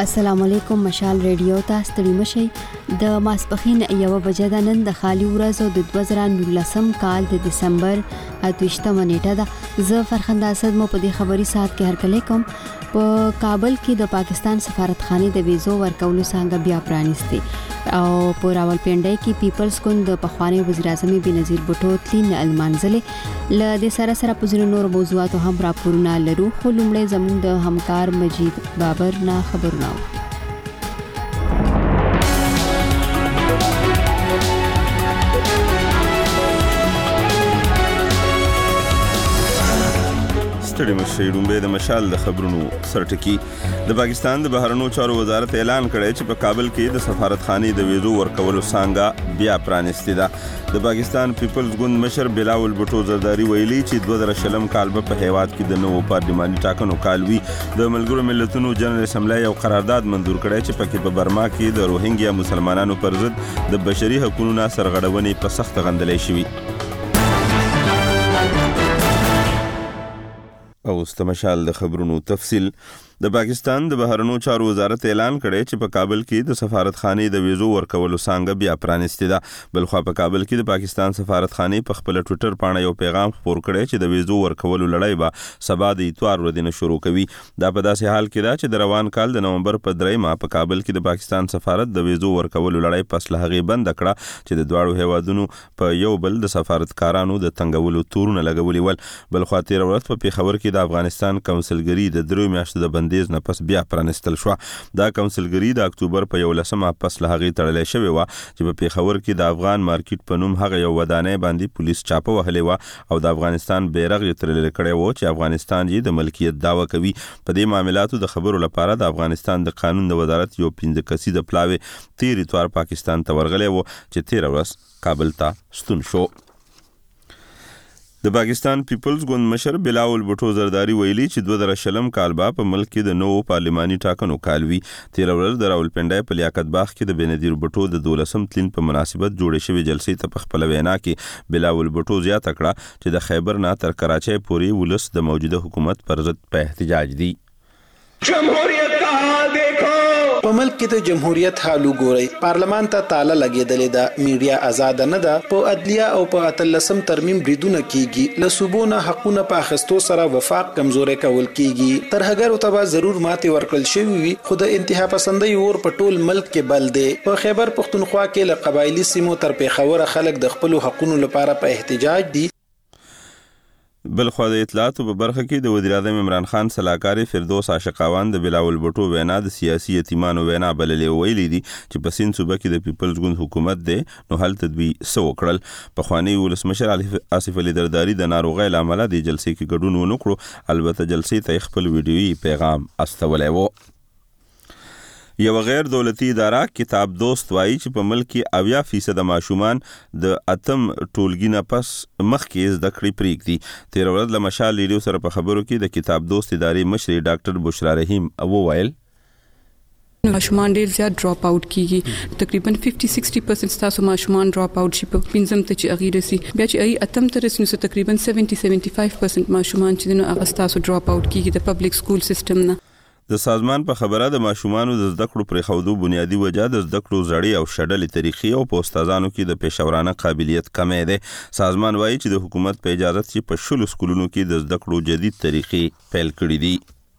السلام علیکم مشال ریډیو ته ستړي مشئ د ماسپخین 1 بجې د نن د خالی ورځ او د 2019 کال د دسمبر 28 نیټه ده. زه فرخنده اسد مو په دې خبري ساعت کې هرکلی کوم. په کابل کې د پاکستان سفارتخانه د ویزو ورکولو څنګه بیا پرانیستي او په راولپنډي کې پیپلز ګوند د پخوانی وزیر اعظم بنظیر بوټو تلین المنزله ل د سره په ځینو نور موضوعاتو هم راپورونه لرو. خو لومړی زموږ د همکار مجید بابر نه خبرونه ستړي مشئ. لومړی د مشال د خبرونو سرټکی. د پاکستان د بهرنیو چارو وزارت اعلان کړی چې په کابل کې د سفارتخانې د ویزو ورکولو څنګه بیا پرانیستي ده. د پاکستان پیپلز ګوند مشر بلاول بوټو زرداری ویلي چې 2020 کال په هیواد کې د نوو پارلماني ټاکنو کال وی. د ملګرو ملتونو جنرال اسمبلی یو قرارداد منظور کړی چې پکې په برما کې د روهینګیا مسلمانانو پر ضد د بشري حقوقو سرغړونې په سخت غندلې شوې. او استمشال د خبرونو تفصیل. د پاکستان د بهرنیو چارو وزارت اعلان کړی چې په کابل کې د سفارتخانې د ویزو ورکولو څنګه بیا پرانیستي ده. بلخو په کابل کې د پاکستان سفارتخانې په خپل ټوئیټر باندې یو پیغام خپور کړی چې د ویزو ورکولو لړۍ به سبا د اتوار ورځې شروع کوي. دا په داسې حال کې ده چې د روان کال د نومبر په 3 په کابل کې د پاکستان سفارت د ویزو ورکولو لړۍ پس له هغې بند کړه چې د دواړو هیوادونو په یو بل د سفارتکارانو د تنګولو تورونه لګولي ول. بلخو تیر ورځ په پیښور کې د افغانستان کونسلګری د 3 میاشتو د بندیز نه پس بیا پرانستل شو. دا کونسلګری د اکتوبر په 11 پس له هغې تړلې شوې و چې په پیښور کې د افغان مارکیټ په نوم هغه یو ودانۍ باندې پولیس چاپه وهلې و او د افغانستان بیرغ یې ترلل کړی و چې افغانستان یې د ملکیت دعوه کوي. په دې معاملاتو د خبرو لپاره د افغانستان د قانون د وزارت یو 15 کسیزه پلاوی تیر اتوار پاکستان ته ورغلی و چې تیر ورځ کابل ته ستون شو. د پاکستان پیپلز ګوند مشر بلاول بوټو زرداری ویلي چې 2020 کال په ملک کې د نوو پارلماني ټاکنو کال وی. تیر ورځ د راولپنډي په لیاقت باغ کې د بنظیر بوټو د 12 تلین په مناسبت جوړې شوې جلسې ته په خپل وینا کې بلاول بوټو زیاته کړه چې د خیبر نه تر کراچۍ پورې ولس د موجوده حکومت پر ضد په احتجاج دي. جمهوریت کا حال دیکھو. په ملک کې د جمهوریت حال وګورئ. پارلمان ته تاله لګېدلې ده، میډیا آزاد نه ده، په عدلیه او په 13 ترمیم بریدونه کیږي، له صوبونه حقونه په اخیستو سره وفاق کمزوري کول کیږي. ترهګرو ته به ضرور ماتې ورکړل شوی وي، خو د انتها پسندۍ اور په ټول ملک کې بل دی. په خیبر پښتونخوا کې له قبایلی سیمو تر پیښور خلک د خپل حقونو لپاره په احتجاج دي. بلخو د اطلاعاتو په برخه کې د وزیر اعظم عمران خان صلاحکار فردوس عاشقاوان د بلاول بوټو وینا د سیاسي یتیمانو وینا بللې ویلي دي چې په سین صوبه کې د پیپلز ګوند حکومت دی نو هلته دوی څه وکړل. پخوانی ولسمشر آصف علي زرداری د ناروغۍ له امله د جلسې کې ګډون ونه کړو، البته جلسې ته خپل ویډیويي پیغام استولی و. یو غیر دولتي اداره کتاب دوست وایي چې په ملک کې 80% ماشومان د اتم ټولګي نه پس مخکې زده کړې پرېږدي. تیر ورځ له مشال ریډیو سره په خبرو کې د کتاب دوست ادارې مشرې ډاکټر بشرا رحیم وویل ماشومان ډیر زیات ډراپ اوټ کیږي، تقریبا 50-60% تاسو ماشومان ډراپ اوټ شي په پنځم ته چې اغیر سي بیا چې ای اتم تر رسنو سره تقریبا 70-75% ماشومان چې نو هغه تاسو ډراپ اوټ کیږي د پبلک سکول سیستم نه. د سازمان په خبره د ماشومانو د زده کړو پرې خودو بنیادی وجه د زده کړو زړې او شډلې طریقې او په استادانو کې د پیشورانه قابلیت کمې ده. سازمان وایي چې د حکومت په اجازه چې په 10 سکولونو کې د زده کړو جدید طریقې پیل کړې دي.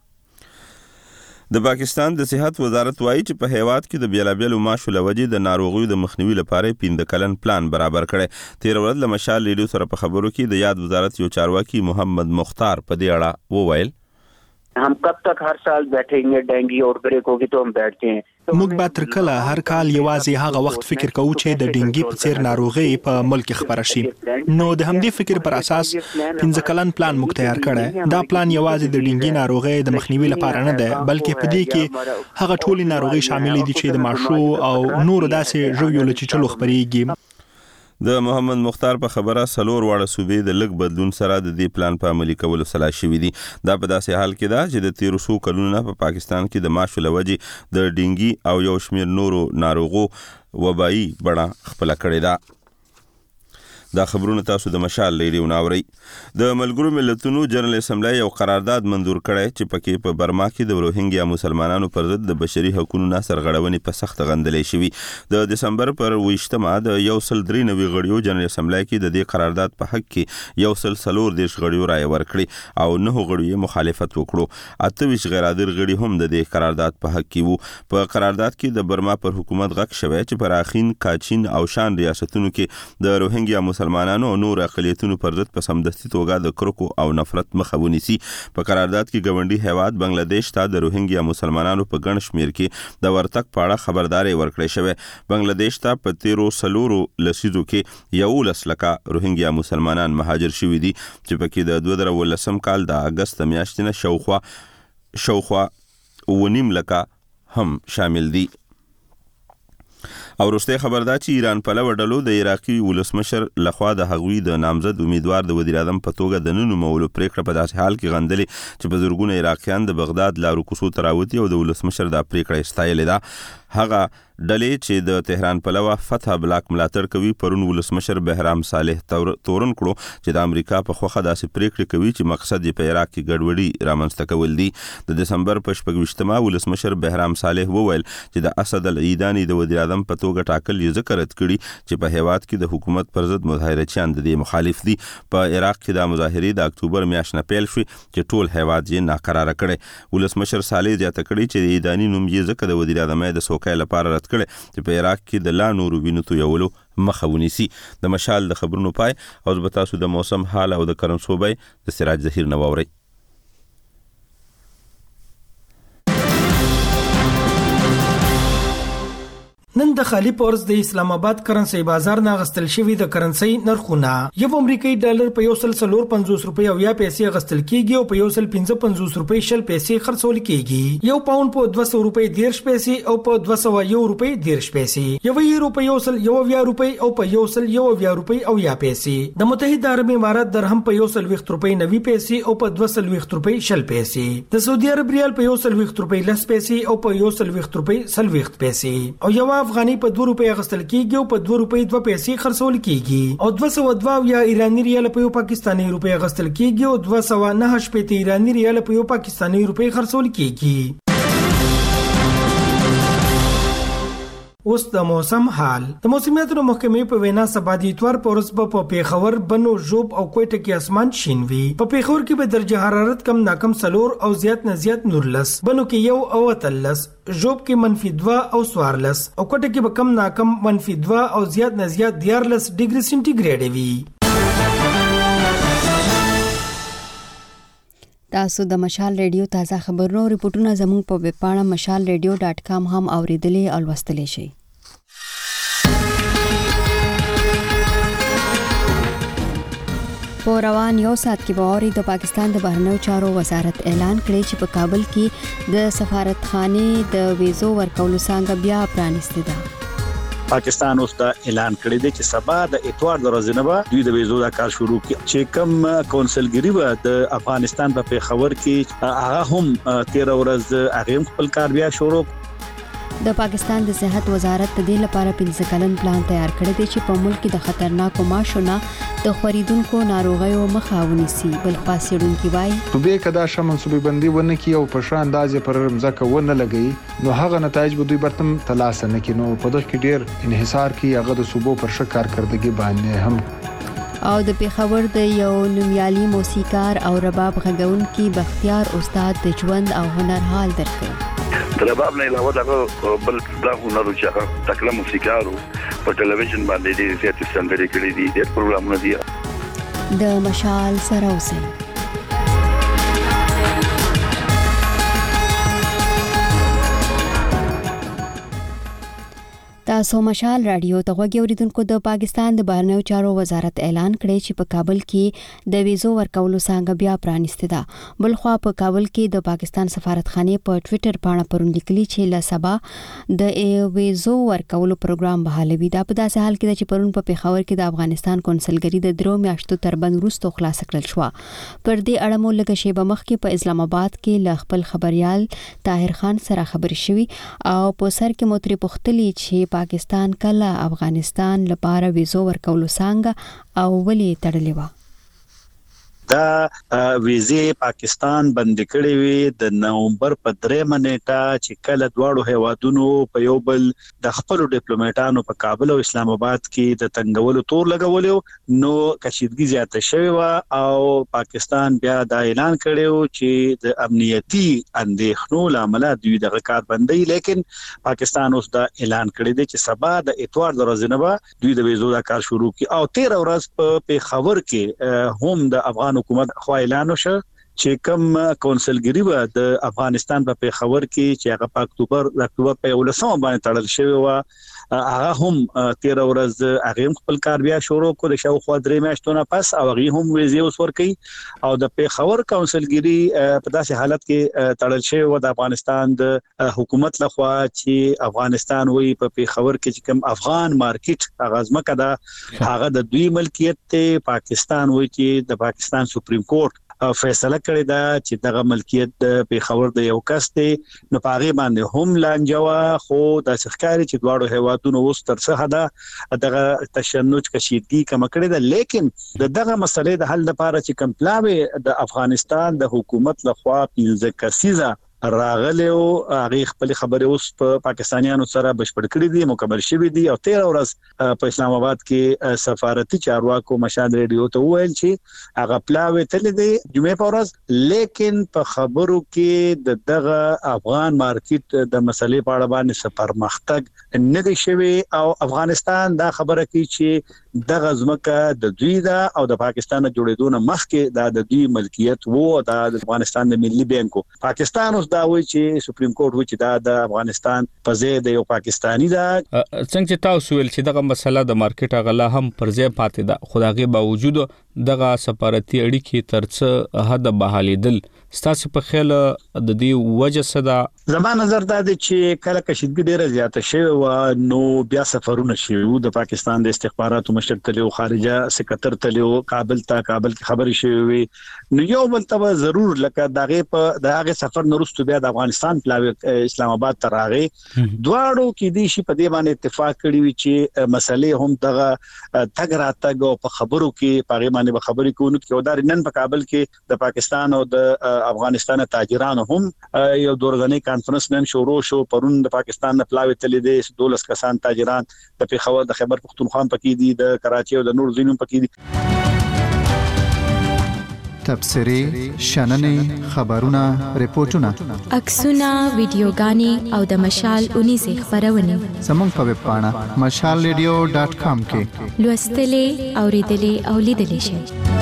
د پاکستان د صحت وزارت وایي چې په هیواد کې د بیلابیلو ماشو لوجې د ناروغیو د مخنیوي لپاره 15 کلن پلان برابر کړي. تیر ورځ له مشال ریډیو سره په خبرو کې د یاد وزارت یو چارواکي محمد مختار په دې اړه وویل हम कब तक हर साल बैठेंगे, डेंगू आउटब्रेक होगी तो हम बैठते हैं. موږ به تر کله هر کال یوازې هغه وخت فکر کوو چې د ډینګي په څیر ناروغي په ملک خبره شي. نو د همدې فکر پر اساس 15 کلن پلان موږ تیار کړی. دا پلان یوازې د ډینګي ناروغي د مخنیوي لپاره نه ده، بلکې په دې کې هغه ټولې ناروغي شامل دي چې د ماشو او نور داسې ژویو له چلو خبريږي. د محمد مختار په خبره سلور واړه صوبې د لږ بدلون سره د دې پلان په عملي کولو سلا شوي دي. دا په داسې حال کې ده چې د 1300 کلونو په پاکستان کې د ماشو لوجې د ډینګي او یو شمیر نورو ناروغو وبایي بڼه خپله کړې ده. دا خبرونه تاسو د مشال ریډیو ناوري. د ملګرو ملتونو جنرال اسمبلی یو قرارداد منظور کړی چې پکې په برما کې د روهینګیا مسلمانانو پر ضد د بشري حقوقو سرغړونې په سخت غندلې شوي. د دسمبر پر 28 د 193 غړیو جنرال اسمبلی کې د دې قرارداد په حق کې 134 غړیو رائے ورکړي او 9 غړیو مخالفت وکړو. 28 غیر حاضر غړي هم د دې قرارداد په حق کې وو. په قرارداد کې د برما پر حکومت غږ شوی چې پر اخین کاچین او شان ریاستونو کې د روهینګیا مسلمانانو او نور اقلیتونو پر ضد په سمدستي توګه د کرکو او نفرت مخه ونیسي. په قرارداد کې ګاونډي هیواد بنگلاديش ته د روهینګیا مسلمانانو په ګڼ شمیر کې د ورتګ په اړه خبرداري ورکړې شوی. بنگلاديش ته په 13 لسیزو کې 11 لکه روهینګیا مسلمانان مهاجر شوي دي چې پکې د 2019 کال د اگست میاشتې نه شاوخوا 9 لکه هم شامل دي. او وروسته خبر دا چې ایران په لور ډلو د عراقي ولسمشر لخوا د هغوی د نامزد امیدوار د وزیر اعظم په توګه د نن مولو پریکړه په داسې حال کې غندلې چې په زرګونه عراقیان د بغداد لارو کوڅو تراوتی او د ولسمشر د پریکړه استایلې ده. هغه ډلې چې د تهران په لور فتح بلاک ملاتړ کوي پرون ولسمشر بهرام صالح تورن کړو چې د امریکا په خوخه داسې پریکړه کوي چې مقصد یې په عراق کې ګډوډي رامنځته کول دي. د دسمبر په 28 ولسمشر بهرام صالح وویل چې د اسد العیدانی د وزیر اعظم په توګه ټاکل یې ذکر کړي چې په هیواد کې د حکومت پر ضد مظاهرچیان د دې مخالف دي. په عراق کې د مظاهرې د اکتوبر میاشت نه پیل شوې چې ټول هیواد یې ناقراره کړي. ولسمشر صالح زیاته کړي چې د عیدانی نوم یې ځکه د وزیر اعظم د سوکای لپاره رد کړي چې په عراق کې د لا نورو وینو تویولو مخه ونیسي. د مشال د خبرونو پای او د تاسو د موسم حال او د کرنسوبای د سراج ظهیر نواوري. نن د خالی پورس د اسلام آباد کرنسي بازار نه غستل شوی د کرنسي نرخونه یو امریکایي ډالر په 1.50 روپۍ او یا پیسې غستل کیږي او په 1.55 روپۍ شل پیسې خرڅول کیږي. یو پاوند په 200 روپۍ 10 پیسې او په 201 روپۍ 10 پیسې. یو یورو په 1.1 روپۍ او په 1.1 روپۍ او یا پیسې. د متحده عرب امارات درهم په 1.20 روپۍ 90 پیسې او په 2.20 روپۍ شل پیسې. د سعودي عرب ریال په 1.20 روپۍ 10 پیسې او په 1.20 روپۍ 20 پیسې. او یو افغاني په 2 روپۍ غستل کیږي او په 2 روپۍ 2 پیسې خرڅول کیږي. او 202 یا ایرانی ریال په یو پاکستانی روپۍ غستل کیږي او 209 په ایرانی ریال په یو پاکستانی روپۍ خرڅول کیږي. اوس د موسم حال. د موسمیاتو محکمې په وینا سبا د اتوار په ورځ په پیښور، بنو، ژوب او کوټه کې اسمان شین وي. په پیښور کې به درجه حرارت کم ناکم 4 او زیات نه زیات 19، بنو کې 1 او 13، ژوب کې -2 او 14 او کوټه کې به کم ناکم -2 او زیات نه زیات 14 ډیګري سنټیګریډ وي. تاسو د مشال ریډیو تازه خبرونو او ریپورتونه زموږ په ویب پاڼه mashalradio.com هم اوریدلې او لوستلې شئ. په روان یو ساعت کې به د پاکستان د بهرنیو چارو وزارت اعلان کړی چې په کابل کې د سفارتخانې د ویزو ورکولو څنګه بیا پرانیستې ده. پاکستان اوس دا اعلان کړی دی چې سبا د اتوار د ورځې نه به دوی د ویزو دا کار شروع کړي. چې کوم کونسلګری به د افغانستان په پیښور کې هغه هم 13 ورځ هغه خپل کار بیا شروع. د پاکستان د صحت وزارت د دې لپاره 15 کلن پلان تیار کړی دی چې په ملک کې د خطرناکو ماشونو د خریدونکو ناروغیو مخه ونیسي. بل خاصیدونکو وایي صوبې کدا شمن صوبې بندي ونه کی او په شان اندازې پر مزکه ونه لګي نو هغه نتایج به دوی برتم تلاش نه کینو. په دغه کې ډیر انحصار کی هغه د صوبو پر ش کارکردګي باندې هم. او د پیښور د یو نومیالي موسیقار او رباب غږونکي بختیار استاد د ژوند او هنر حال درکړ. رباب نه علاوه دا بل دا هنر چې تکله موسیقارو په ټلویزیون باندې ډېر زیات سندرې کړې دي، ډېر پروګرامونه دي. د مشال سره اوسئ. تاسو مشال رادیو ته غوږی اوریدونکو. د پاکستان د بهرنیو چارو وزارت اعلان کړی چې په کابل کې د ویزو ورکولو څنګه بیا پرانیستې ده. بل خو په کابل کې د پاکستان سفارتخانه په ټوئیټر باندې پرون لیکلي چې له سبا د ویزو ورکولو پروګرام بحالوي. دا په داسې حال کې چې پرون په پیښور کې د افغانستان کونسلګری د 3 میاشتو تربند وروسته خلاص کړل شو. پر دې اړه مو لږ شیبه مخکې په اسلام آباد کې ل خپل خبريال طاهر خان سره خبرې شوې او په سر کې مو ترې پوښتلې چې پاکستان کله افغانستان لپاره ویزو ورکولو څنګه او ولې تړلې و؟ دا ویزې پاکستان بند کړې وي د نومبر په 3 نیټه چې کله دواړو هیوادونو په یو بل د خپل ډیپلوماټانو په کابل او اسلام آباد کې د تنګولو تور لګولیو نو کشیدګي زیاته شوی و او پاکستان بیا دا اعلان کړو چې د امنیتي اندېښنو لامل دوی د کار بندي، لیکن پاکستان اوس دا اعلان کړی دی چې سبا د اتوار د ورځې نه به دوی د ویزو دا کار شروع کړي او 13 ورځ په پیښور کې هم د افغان حکومت خو اعلان وشو چې کوم کونسلګری و د افغانستان په پیښور کې چې هغه په اکتوبر په 11 باندې تړل شوی و هغه هم 13 ورځ هغه خپل کار بیا شروع کړ د شاوخوا 3 میاشتو نه پس او هغه هم ویزې اوس ورکړي او د پیښور کونسلګری په داسې حالت کې تړل شوی و د افغانستان د حکومت لخوا چې افغانستان وی په پیښور کې چې کوم افغان مارکیټ اغازمکه دا هغه د دوی ملکیت ته پاکستان وی چې د پاکستان سپریم کورټ فیصله کړې ده چې دغه ملکیت د پیښور د یو کس دی نو پاغي باندې هم لانجوا خو د ښکاری چې دواړو هیوادونو اوس تر څه حدا دغه تشنج کشیدګي کم کړې ده، لیکن دغه مسلې د حل لپاره چې کوم پلاوی د افغانستان د حکومت لخوا 15 کسیزه راغله او هغه خپل خبره اوس په پاکستانیانو سره بشپړ کړې دي، مکمل شوې دي او 13 ورځ په اسلام آباد کې سفارتي چارواکو مشاد ریډیو ته ویل چې هغه پلاوی تل دي جمعې په ورځ، لیکن په خبرو کې دغه افغان مارکیټ د مسلې په اړه باندې پرمختګ نه دی شوی او افغانستان دا خبره کوي چې دغه ځمکه د دوی ده او د پاکستان جوړېدو نه مخکې د دوی ملکیت وو د افغانستان د ملي بانکو. پاکستان اوس دا وایي چې سپریم کورټ وایي چې دا د افغانستان په ځای د یو پاکستانی ده. څنګه چې تاسو ویل چې دغه مسله د مارکیټ غلا هم پر ځای پاتې ده، خو دغه باوجود دغه سفارتي اړیکې ترڅ حد بحالیدل ستاسو په خیال د دې وجه څه ده؟ زما نظر دا دی چې کله کشیدګي ډیره زیاته شوی و نو بیا سفرونه شوی د پاکستان د استخباراتو مشر تلو خارجه سکرټر تلو کابل کې خبري شوی نو یو بل ته ضرور لکه دغه سفر نورستو بیا د افغانستان پلاوی اسلام آباد ته راغی دواړو کې دي شي په دې باندې اتفاق کړی وي چې مسلې هم دغه تګ راتګ او په خبرو کې پاغي باندې به خبرې کوو چې دا نن په کابل کې د پاکستان او د افغانستان تاجرانو هم یو دورغنی کانفرنس نن شروع شو پرون د پاکستان نه پلاوی تلې دي 12 کسان تاجران د پیښور د خیبر پختونخوا پکې دي د کراچي او د نور ځینو پکې دي. تبصري شننې خبرونه ریپورتونه عکسونه ویډیوګانې او د مشال 19 خبرونه زموږ په ویب پاڼه mashalradio.com کې لوستلې اوریدلې او لیدلې شئ.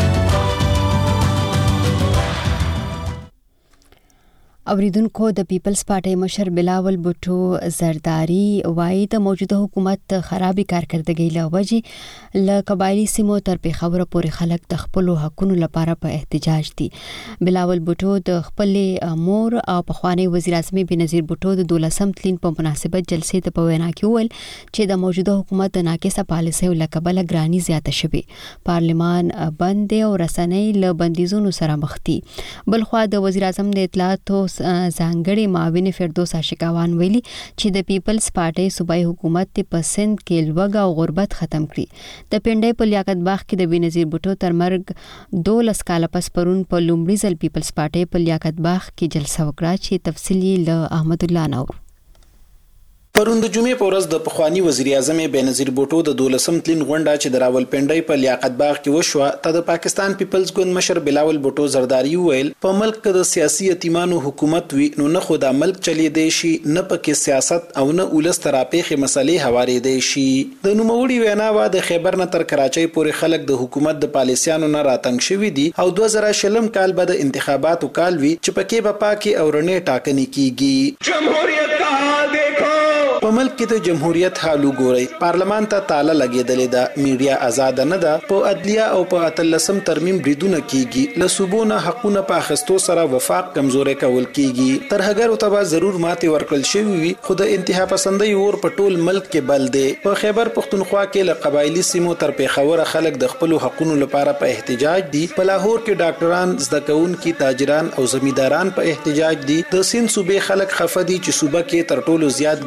اوریدونکو د پیپلز پارټي مشر بلاول بوټو زرداری وایي د موجوده حکومت خرابې کارکردګۍ له وجې له قبایلی سیمو تر پیښور پورې خلک د خپل حقوقو لپاره په احتجاج دي. بلاول بوټو د خپل مور او پخوانی وزیر اعظم بنظیر بوټو د 12 تلین په مناسبت جلسې ته په وینا کې ویل چې د موجوده حکومت د ناقصه پالیسیو له کبله ګرانی زیاته شوه، پارلمان بند او رسنۍ له بندیزونو سره مخ دي. بلخوا د وزیر اعظم د اطلاعاتو ځانګړي معاون فردوس عاشقاوان ویلي چې د پیپلز پارټي صوبایي حکومت په سند کې لوږه او غربت ختم کړي. د پنډۍ په لیاقت باغ کې د بنظیر بوټو تر مرګ 12 کال پس پرون په لومړي ځل پیپلز پارټي په لیاقت باغ کې جلسه وکړه چې تفصیلی له احمد الله نور. پرون د جمعې په ورځ د پخوانی وزیر اعظم بنظیر بوټو د 12 تلین غونډه چې د راولپنډۍ په لیاقت باغ کې وشوه ته د پاکستان پیپلز ګوند مشر بلاول بوټو زرداری ویل په ملک کې د سیاسي یتیمانو حکومت وی نو نه خو د ملک چلی دی شي نه پکې سیاست او نه اولس تراپېخي مسلې حواله دی شي. د نوموړي وینا وا د خیبر نه تر کراچۍ پورې خلک د حکومت د پالیسیانو نه راتنګ شوی دي او 2020 کال بعد انتخاباتو کال وی چې پکې به پاکي او رڼې ټاکنې کیږي. جمهوریت کا حال دیکھو په ملک کې د جمهوریت حالو ګوري، پارلمان ته تاله لګېدلې ده، میډیا آزاد نه ده، په عدلیه او په 13 ترمیم بریدونه کیږي، له صوبونه حقونه په اخستو سره وفاق کمزوري کول کیږي. ترهګر او تبا ضرور ماته ورکل شوی وي خو د انتها پسندۍ اور په ټول ملک کې بل دی. په خیبر پختونخوا کې له قبایلی سیمو تر پیښور خلک د خپل حقونو لپاره په احتجاج دي. په لاهور کې ډاکټران، زدکونکي، تاجران او زمینداران په احتجاج دي. د سین صوبې خلک خفه دي چې صوبه کې تر ټولو زیات ګیس پیدا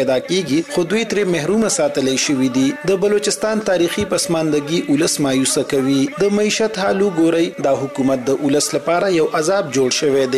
ادا کیږي خو دوی تر محروم ساتلې شوې دي د بلوچستان تاریخي پسماندګي ولس مایوس کوي د معیشت حالو ګوري د حکومت د ولس لپاره یو عذاب جوړ شوی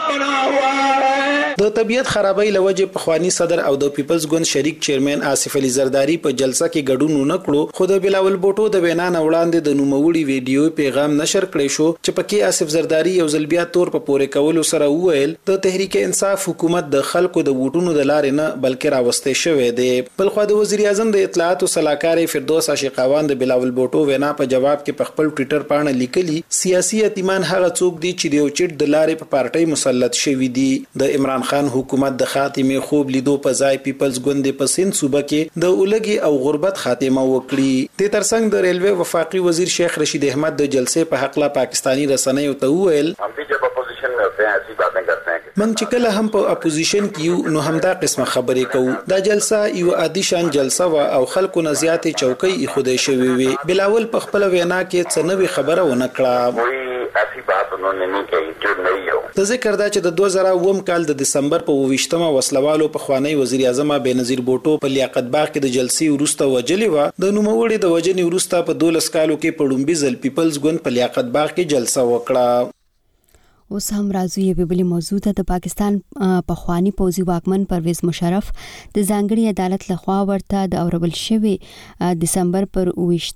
دی د طبيعت خرابۍ لوجه پخوانی صدر او د پیپلز ګوند شریک چیرمن آصف علي زرداری په جلسه کې ګډون نه کړو خو د بلاول بوټو د وینا وړاندې د نوموړي ویډیو پیغام نشر کړی شو چې پکې آصف زرداری یو ځل بیا تور په پورې کولو سره وویل د تحریک انصاف حکومت د خلکو د ووټونو د لارې نه بلکې راوستي شوی دی بلخو د وزیر اعظم د اطلاعات او صلاحکار فردوس عاشقاوان د بلاول بوټو وینا په جواب کې په خپل ټوئیټر باندې لیکلي سیاسي یتیمان هغه څوک دي چې د یو چټ د لارې په پارټي مسلط شوی دي د عمران خان حکومت د خاتمه خوب لیدو په ځای پیپلز ګوند په سند صوبه کې د اولګي او غربت خاتمه وکړي د ترڅنګ د ریلوے وفاقي وزیر شیخ رشید احمد د جلسې په حق لا پاکستانی رسنیو ته وویل हम भी जब अपोजिशन में होते हैं ऐसी बातें करते हैं من چې کله هم په اپوزیشن کې یو نو همدا قسمه خبرې کوو دا جلسه یو عادي شان جلسه وا او خلکو نه زیاتې چوکۍ خوده شوی وي بلاول په خپل وینا کې څنوي خبره ونه کړه ऐसी बात उन्होंने नहीं कही जो नहीं हो د ذکر دا چې د 2009 کال د دسمبر په 28مه وسلوالو په خوانی وزیر اعظم بنظیر بوټو په لیاقت باغ کې د جلسې ورسته وجلی و د نوموړي د وجنې ورسته په 12 کالو کې په لومبي ځل پیپلز ګوند په لیاقت باغ کې جلسه وکړه اوس هم راځو یو بل موضوع ته د پاکستان پخوانی پوځي واکمن پرویز مشرف د ځانګړي عدالت لخوا ورته د اوربل شوی دسمبر پر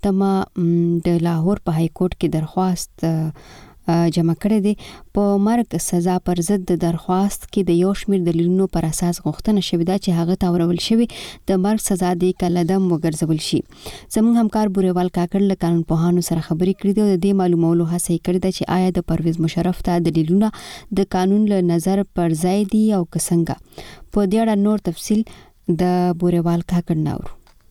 28مه د لاهور په های کورټ کې درخواست جمع کړی دی په مرګ سزا پر ضد د درخواست کې د یو شمېر دلیلونو پر اساس غوښتنه شوې ده چې هغه تاورول شوی د مرګ سزا د کلدم وګرځول شي زموږ همکار بوریوال کاکړ له قانون پوهانو سره خبرې کړې ده او د دې معلومولو هڅه کړې ده چې آیا د پرویز مشرف ته دلیلونه د قانون له نظر پر ځای دي او څنګه په دې اړه نور تفصیل د بوریوال کاکړ ناوړو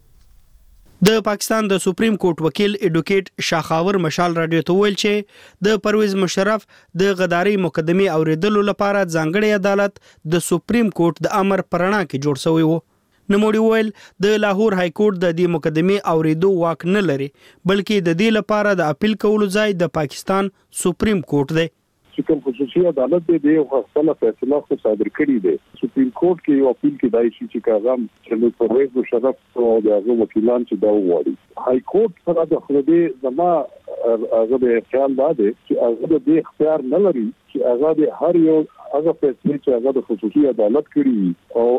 د پاکستان د سپریم کورټ وکیل ایډوکیټ شاخاور مشال رادیو ته ویل چې د پرویز مشرف د غداري مقدمه اوریدلو لپاره ځانګړي عدالت د سپریم کورټ د امر پرانا کې جوړ شوی وو نوموړي ویل د لاهور های کورټ د دې مقدمه اوریدو واک نه لري بلکې د دې لپاره د اپیل کولو ځای د پاکستان سپریم کورټ دی چې کوم خصوصي عدالت دی خپل فیصله خو صادر کړی دی سپریم کورټ کې یو اپیل کېدای شي چې کاغام چې د پرویز مشرف او د هغه وکیلان چې دا وایي های کورټ سره د خلدي زما هغه د خیال دی چې هغه د اختیار نه لري چې هغه د هر یو هغه فیصله چې هغه د خصوصي عدالت کړی او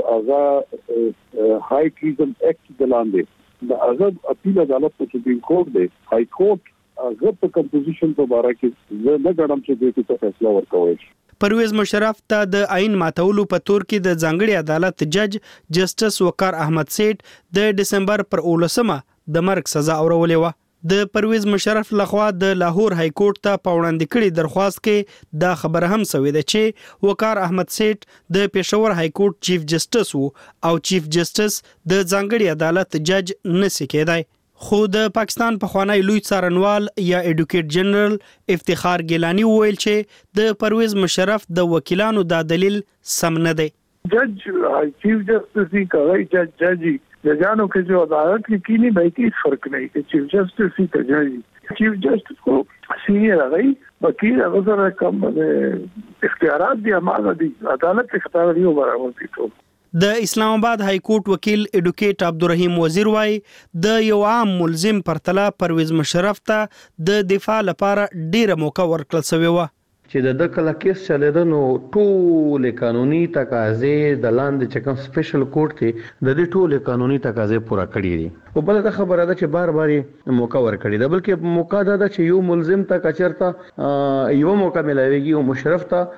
هغه های ټریزن اکټ د لاندې د هغه اپیل عدالت په سپریم کورټ دی های کورټ هغه په کمپوزیشن په اړه کې زه نه غواړم چې دې ته فیصله ورکوي پرویز مشرف ته د آئین ماتولو په تور کې د ځانګړي عدالت جج جسټس وقار احمد سیټ د دسمبر پر 19مه د مرګ سزا اورولې و د پرویز مشرف لخوا د لاهور های کورټ ته پاوړاندې کړي درخواست کې دا خبره هم شوې ده چې وقار احمد سیټ د پېښور های کورټ چیف جسټس وو او چیف جسټس د ځانګړي عدالت جج نسی کېدای خو د پاکستان پخوانی لوی څارنوال یا ایډوکیټ جنرال افتخار ګیلانی ویل چې د پرویز مشرف د وکیلانو دا دلیل سم نه دی جج چیف جسٹس کا جج ججانوں کے جو عدالت کی کینی بہتی فرق نہیں کہ چیف جسٹس ہی کا جج چیف جسٹس کو سینئر رہی وکیل اگر کم اختیارات دی ہمارا دی عدالت اختیار نہیں برابر دی تو د اسلام آباد های کورټ وکیل ایډوکیټ عبدالرحیم وزیر وايي د یو عام ملزم پرتله پرویز مشرف ته د دفاع لپاره ډیره موقع ورکړل شوی و چې د کله کیس چلیده نو ټول قانوني تقاضې د لاندې چې کوم سپیشل کورټ کې د دې ټول قانوني تقاضې پوره کړې دي او بل دا خبره ده چې بار بار موقع ورکړي ده بلکې موقع ده چې یو ملزم ته کچرته یو موقع ملایوي او مشرف ته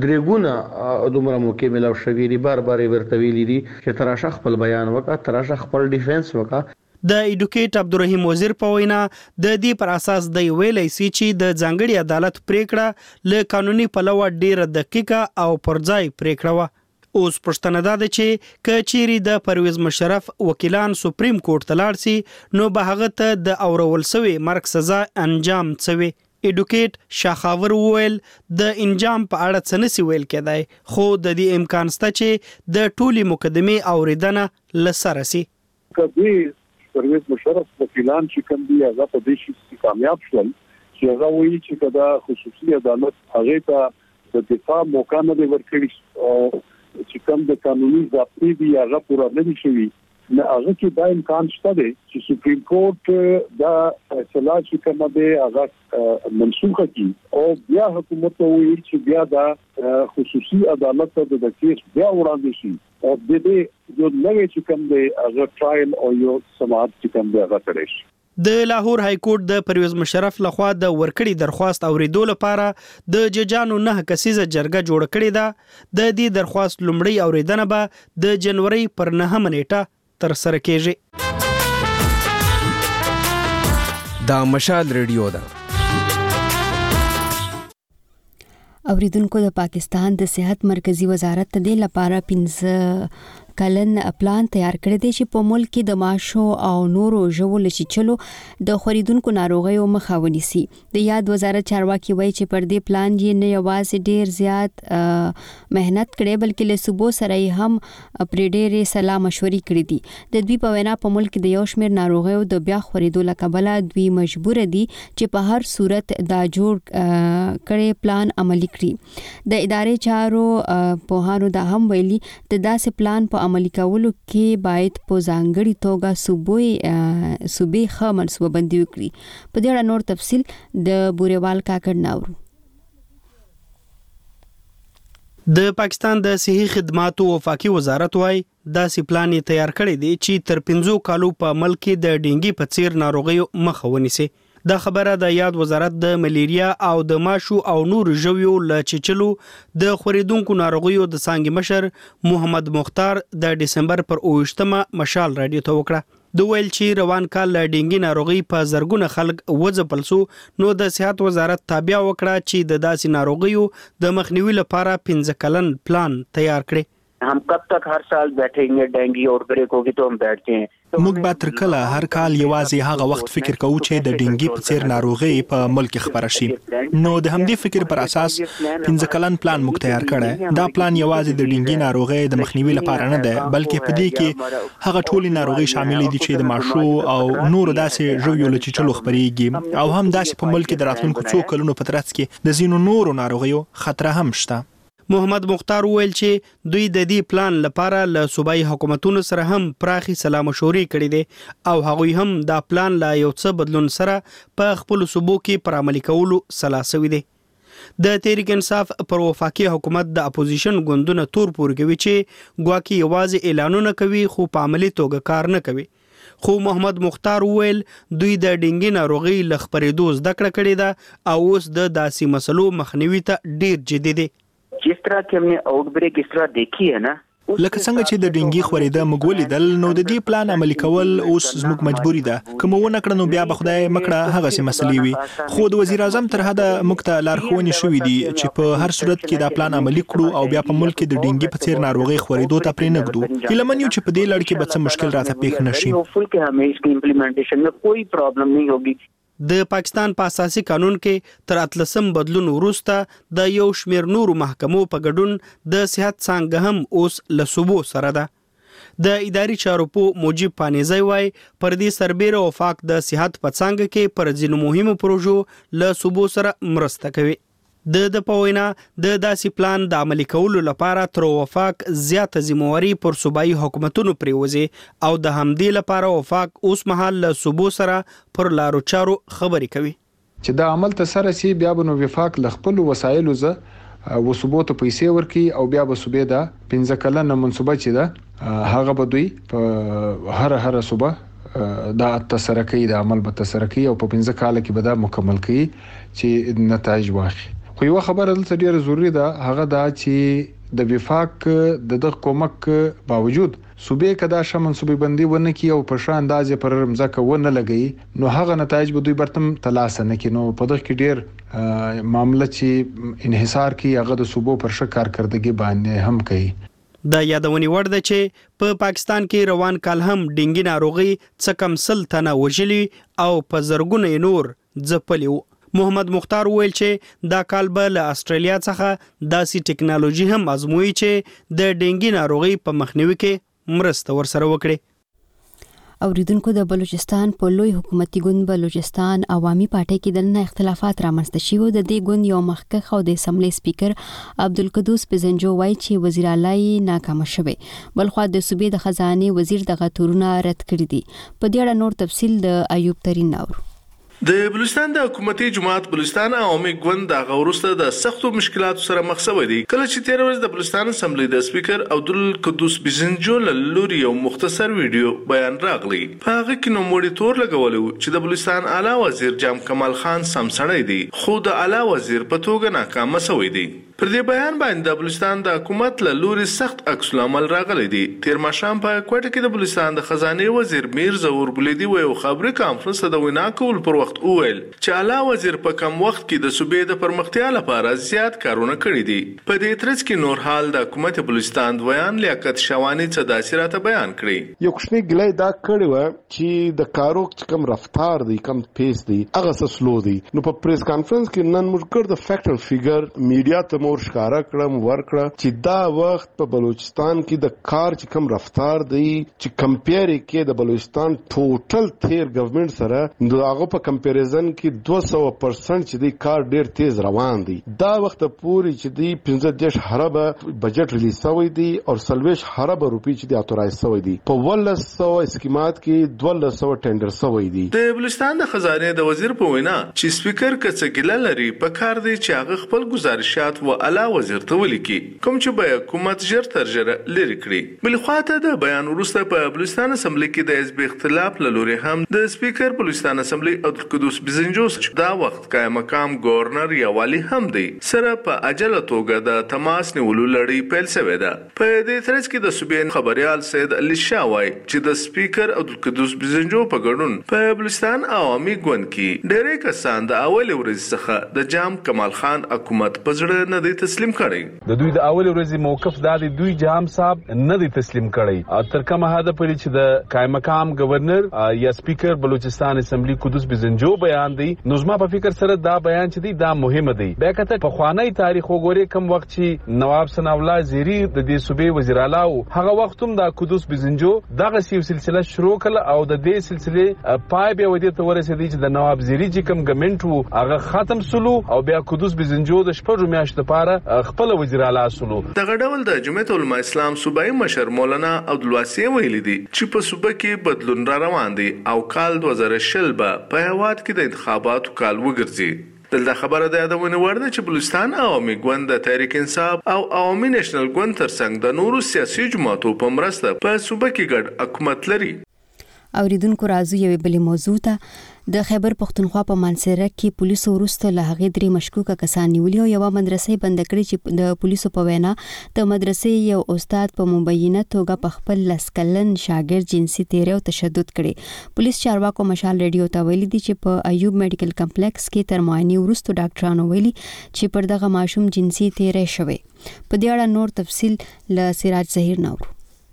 درېګونه دومره موقع ملاو شوی دي بار بار ورته ویلي دي چې تراشه خپل بیان وکړه تراشه خپل ډیفنس وکړه د ایډوکیټ عبدالرحیم وزیر په وینا د دې پر اساس د ویلای سي چې د ځانګړي عدالت پریکړه له قانوني پلوه ډیره دقیقه او پرځای پریکړه و اوس پښتنه ده چې کچيري د پرویز مشرف وکیلان سپریم کورټ ته لاړ سي نو به هغه ته د اورول سوی مرګ سزا انجام شوی ایډوکیټ شاخاور ویل د انجام په اړه څه نسی ویل کېدای خو د دې امکان شته چې د ټولي مقدمه اوریدنه لسره سي کبي پرویز مشرف وکیلان چې کوم دی هغه په دې شي کامیاب شول چې هغه وایي چې دا خصوصي عدالت هغه ته د دفاع موقع نه ورکړي او چې کوم د قانوني ضابطې دی هغه پوره نه شي نه هغه کې دا امکان شته دی چې سپریم کورټ دا فیصله چې کومه دی هغه منسوخه کړي او بیا حکومت وایي چې بیا دا خصوصي عدالت ته د کیس بیا وړاندې شي او د دې یو نوې چې کوم دی هغه ټرایل او یو سماعت چې کوم دی هغه کړی شي. د لاهور های کورټ د پرویز مشرف لخوا د ورکړې درخواست اوریدو لپاره د ججانو 9 کسیزه جرګه جوړ کړې ده. د دې درخواست لومړی اوریدنه به د جنوري پر 9 نیټه تر سره کېږي. دا مشال ریډیو ده. اوریدونکو د پاکستان د صحت مرکزی وزارت د لپاره 15 کلن پلان تیار کړی دی چې په ملک کې د ماشو او نورو ژوو لچچلو د خریدونکو ناروغیو مخه ونیسي. د یاد وزارت چارواکي وایي چې پر دې پلان یې نه یوازې ډیر زیات مهنت کړي بلکې له صوبو سره هم پرې ډېرې سلا مشورې کړې دي. د دوی په وینا په ملک کې د یو شمېر ناروغیو د بیا خریدو لکبله دوی مجبور دي چې په هر صورت دا جوړ کړي پلان عملي کړي. د ادارې چارو په دا هم ویلي د داسې پلان په عملي کولو کې باید په ځانګړي توګه صوبې ښه منصوبه بندي وکړي. په دې اړه نور تفصیل د بوريوال کاکړ ناورو. د پاکستان د صحي خدماتو وفاقي وزارت وايي داسې پلان یې تیار کړی دی چې تر 15 کالو په ملک کې د ډینګي په څیر ناروغیو مخه ونیسي. دا خبره د یاد وزارت د ملیریا او د ماشو او نور ژویو لچچلو د خریدونکو ناروغیو د څنګه مشر محمد مختار د دسمبر پر 28مه مشال رادیو ته وکړه. د ویل چې روان کال ل ډینګي ناروغي په زرګونه خلک وځپل سو نو د صحت وزارت تابع وکړه چې د داسې ناروغیو د مخنیوي لپاره 15 کلن پلان تیار کړي. हम कब तक हर साल बैठेंगे डेंगू और ब्रेक होगी तो हम बैठते हैं. موږ به تر کله هر کال یوازې هغه وخت فکر کوو چې د ډینګي په څیر ناروغي په ملک خبره شي. نو د همدې فکر پر اساس 15 کلن پلان موږ تیار کړی. دا پلان یوازې د ډینګي ناروغي د مخنیوي لپاره نه دی بلکې په دې کې هغه ټول ناروغي شامل دي چې د ماشو او نور داسې ژویو لچچلو خبريږي او هم داسې په ملک د راتلونکو څو کلونو په ترڅ کې د زینو نورو ناروغیو خطر هم شته. محمد مختار ویل چې دوی د دې پلان لپاره له صوبایي حکومتونو سره هم پراخي سلا مشورې کړې دي او هغوی هم دا پلان لا یو څه بدلون سره په خپل صوبو کې پر عملي کولو سلا سوي دي. د تحریک انصاف پر وفاقي حکومت د اپوزیشن ګوندونه تور پور کوي چې ګواکي یوازې اعلانونه کوي خو په عملي توګه کار نه کوي. خو محمد مختار ویل دوی د ډینګي ناروغي لخبرېدو زده کړې ده او اوس د داسې مسلو مخنیوي ته ډیر جدي دي. जिस तरह की हमने आउटब्रेक इस तरह देखी है ना لکه څنګه چې د ډینګي خورېده موږ ولیدل نو د دې پلان عملي کول اوس زموږ مجبوري ده. کوم ونه کړنو نو بیا به خدای مکړه هغه سي مسلې وي. خو د وزیر اعظم تر هدا موږ ته لارښوونې شوې دي چې په هر صورت کې دا پلان عملي کړو او بیا په ملک کې د ډینګي په څیر ناروغي خورېدو ته پرې نګدو. هیلمن یو چې په دې لړ کې به څه مشکل راته پیښ نشي. होपफुल कि हमें इसकी इम्प्लीमेंटेशन में कोई प्रॉब्लम नहीं होगी. د پاکستان په اساسي قانون کې تر 13 بدلون وروسته د یو شمېر نورو محکمو په ګډون د صحت څنګه هم اوس له صوبو سره ده. د اداري چارو په موجب پانیزای وای پر دې سربېره وفاق د صحت په څنګه کې پر ځینو مهمو پروژو له صوبو سره مرسته کوي. د پوینا د داسې پلان د عملي کولو لپاره تر وفاق زیاته ذمہواری پر صوبایي حکومتونو پریوزي او د همدې لپاره وفاق اوس مهال له صوبو سره پر لارو چارو خبري کوي چې دا عمل ته سره سي بیا بنو وفاق ل خپل وسایلو ز و صوبو ته پیسې ورکي او بیا به صوبې دا 15 کلنه منصوبه چي دا هغه به دوی په هر صوبه دا تسرکی د عمل به تسرکی او په 15 کال کې به دا مکمل کړي چې نتایج واخلي. خو یو خبره دلته ډیره ضروری ده هغه دا چې د وفاق د کومک باوجود صوبې کدا شمنصوبې بندي ونه کی او په شان اندازې پر رمزکه ونه لګي نو هغه نتایج به دوی برتم تلاسه نه کینو. په دغه کې ډیر معاملې چې انحصار کی هغه د صوبو پر شک کارکردګي باندې هم کوي. د یادونې وړ ده چې په پاکستان کې روان کال هم ډینګي ناروغي څه کم 100 تنه وژلي او په زرګونه نور ځپلي وو. محمد مختار ویل چې دا کال به له استرالیا څخه داسې ټکنالوژي هم ازموي چې د ډینګي ناروغي په مخنیوي کې مرسته ورسره وکړي. اوریدونکو د بلوچستان په لوی حکومتي ګوند بلوچستان عوامي پارټي کې د نن اختلافات رامنځته شوي د دې ګوند یو مخکښ او د اسمبلی سپیکر عبدالقدوس پزنجو وایي چې وزیر اعلی ناکام شوی بلخو د صوبې د خزانه وزیر دغه تورونه رد کړی دي په دې اړه نور تفصیل د ایوب ترين نور د بلوچستان د حکومتي جماعت بلوچستان عوامي ګوند د غورسته د سختو مشکلاتو سره مخ شوی دی کله چې 13 ورځ د بلوچستان اسمبلی د سپیکر عبدالقدوس پزنجو لوري یو مختصر ویډیو بیان راغلی په هغه کې نو موړي تور لګولو چې د بلوچستان اعلی وزیر جام کمال خان سمسړی دی خو د اعلی وزیر په توګه ناکام شوی دی پر دې بیان باندې د بلوچستان د حکومت له لوري سخت عکس العمل راغلی دی تیر ماښام په کوټه کې د بلوچستان د خزانه وزیر میر ظهور بلیدي یو خبري کانفرنس د وینا کول پر وخت وویل چې اعلی وزیر په کم وخت کې د صوبې د پرمختیا لپاره زیات کارونه کړی دي په دې ترڅ کې نور حال د حکومت بلوچستان دویان لیاقت شوانی څه داسراته بیان کړی یو کوشنی ګلای دا کړی و چې د کارو کم رفتار دی کم پیس دی هغه سلو دی نو په پریس کانفرنس کې نن موږ کړ د فیکټ او فیګر میډیا ته مور ښکارا کړم ورکړه چې دا وخت په بلوچستان کې د کار چې کم رفتار دی چې کمپیر کې د بلوچستان ټوټل تیر ګورنمنت سره دغه په کمپیریزن کې 200% چې دی کار ډیر تیز روان دی دا وخت پوری چې دی 15 حربه بجټ ریلیز شوی دی او 40 حربه روپی چې دی اتورایز شوی دی په 1200 اسکیمات کې 1200 ټینډر شوی دی د بلوچستان د خزانه د وزیر په وینا چې سپیکر کڅګل لري په کار دی چې هغه خپل گزارشات و اعلی وزیر ته ولیکي کوم چې به حکومت ژر تر ژره لري کړي بل خواته د بیان وروسته په بلوچستان اسمبلی کې د حزب اختلاف لوري هم د سپیکر بلوچستان اسمبلی عبدالقدوس پزنجو دا وخت قائم مقام گورنر یا والی هم دی سره په عجله توګه د تماس نیولو لړۍ پیل شوې ده په دې ترڅ کې د صوبې خبريال سید علي شاه وایي چې د سپیکر عبدالقدوس پزنجو په ګډون په بلوچستان عوامي ګوند کې ډېرې کسان د اول ورځ څخه د جام کمال خان حکومت په ځړه نه دی تسلیم کړي د دوی د اول ورځې موقف دا دی دوی جام صاحب نه دی تسلیم کړي تر کومه حد پورې چې د قائم مقام گورنر یا سپیکر بلوچستان اسمبلی قدوس پزنجو بیان دی نو زما په فکر سره دا بیان چې دی دا مهمه دی بیا کته په خوانی تاریخ وګوري کوم وخت چې نواب ثنا الله زیری د دې صوبې وزیر اعلی هغه وخت هم د قدوس پزنجو دغه سلسله شروع کړه او د دې سلسله پای به ودی ته ورسېدی چې د نواب زیری چې کوم ګمنټ هغه ختم سلو او بیا قدوس پزنجو د شپږ میاشتو لپاره خپل وزیر اعلی سلو دغه ډول د جمعیت العلماء اسلام صوبایي مشر مولانا عبدالواسع ویلي دي چې په صوبه کې بدلون را روان دي او کال 2020 په هواد کې د انتخاباتو کال وګرځي دلته خبره ده د ونور ده چې بلوچستان عوامي ګوند د تحریک انصاف او عوامي نېشنل ګوند ترڅنګ د نورو سیاسي جماعتو په مرسته په صوبه کې ګډ حکومت لري اوریدونکو راځو یو بل موضوع ته د خیبر پختونخوا په منصره کې پولیسو ورسته له هغه درې مشکوکه کسان نیولي او یو مدرسې بند کړې چې د پولیسو په وینا د مدرسې یو استاد په مبینه توګه په خپل لسکلن شاګرد جنسي تیری او تشدد کړي پولیس چارواکو مشال ریډیو ته ویلي دي چې په ایوب میډیکل کمپلیکس کې تر معاینې وروسته ډاکټرانو ویلي چې پر دغه ماشوم جنسي تیری شوی په دې اړه نور تفصیل له سراج ظهیر نور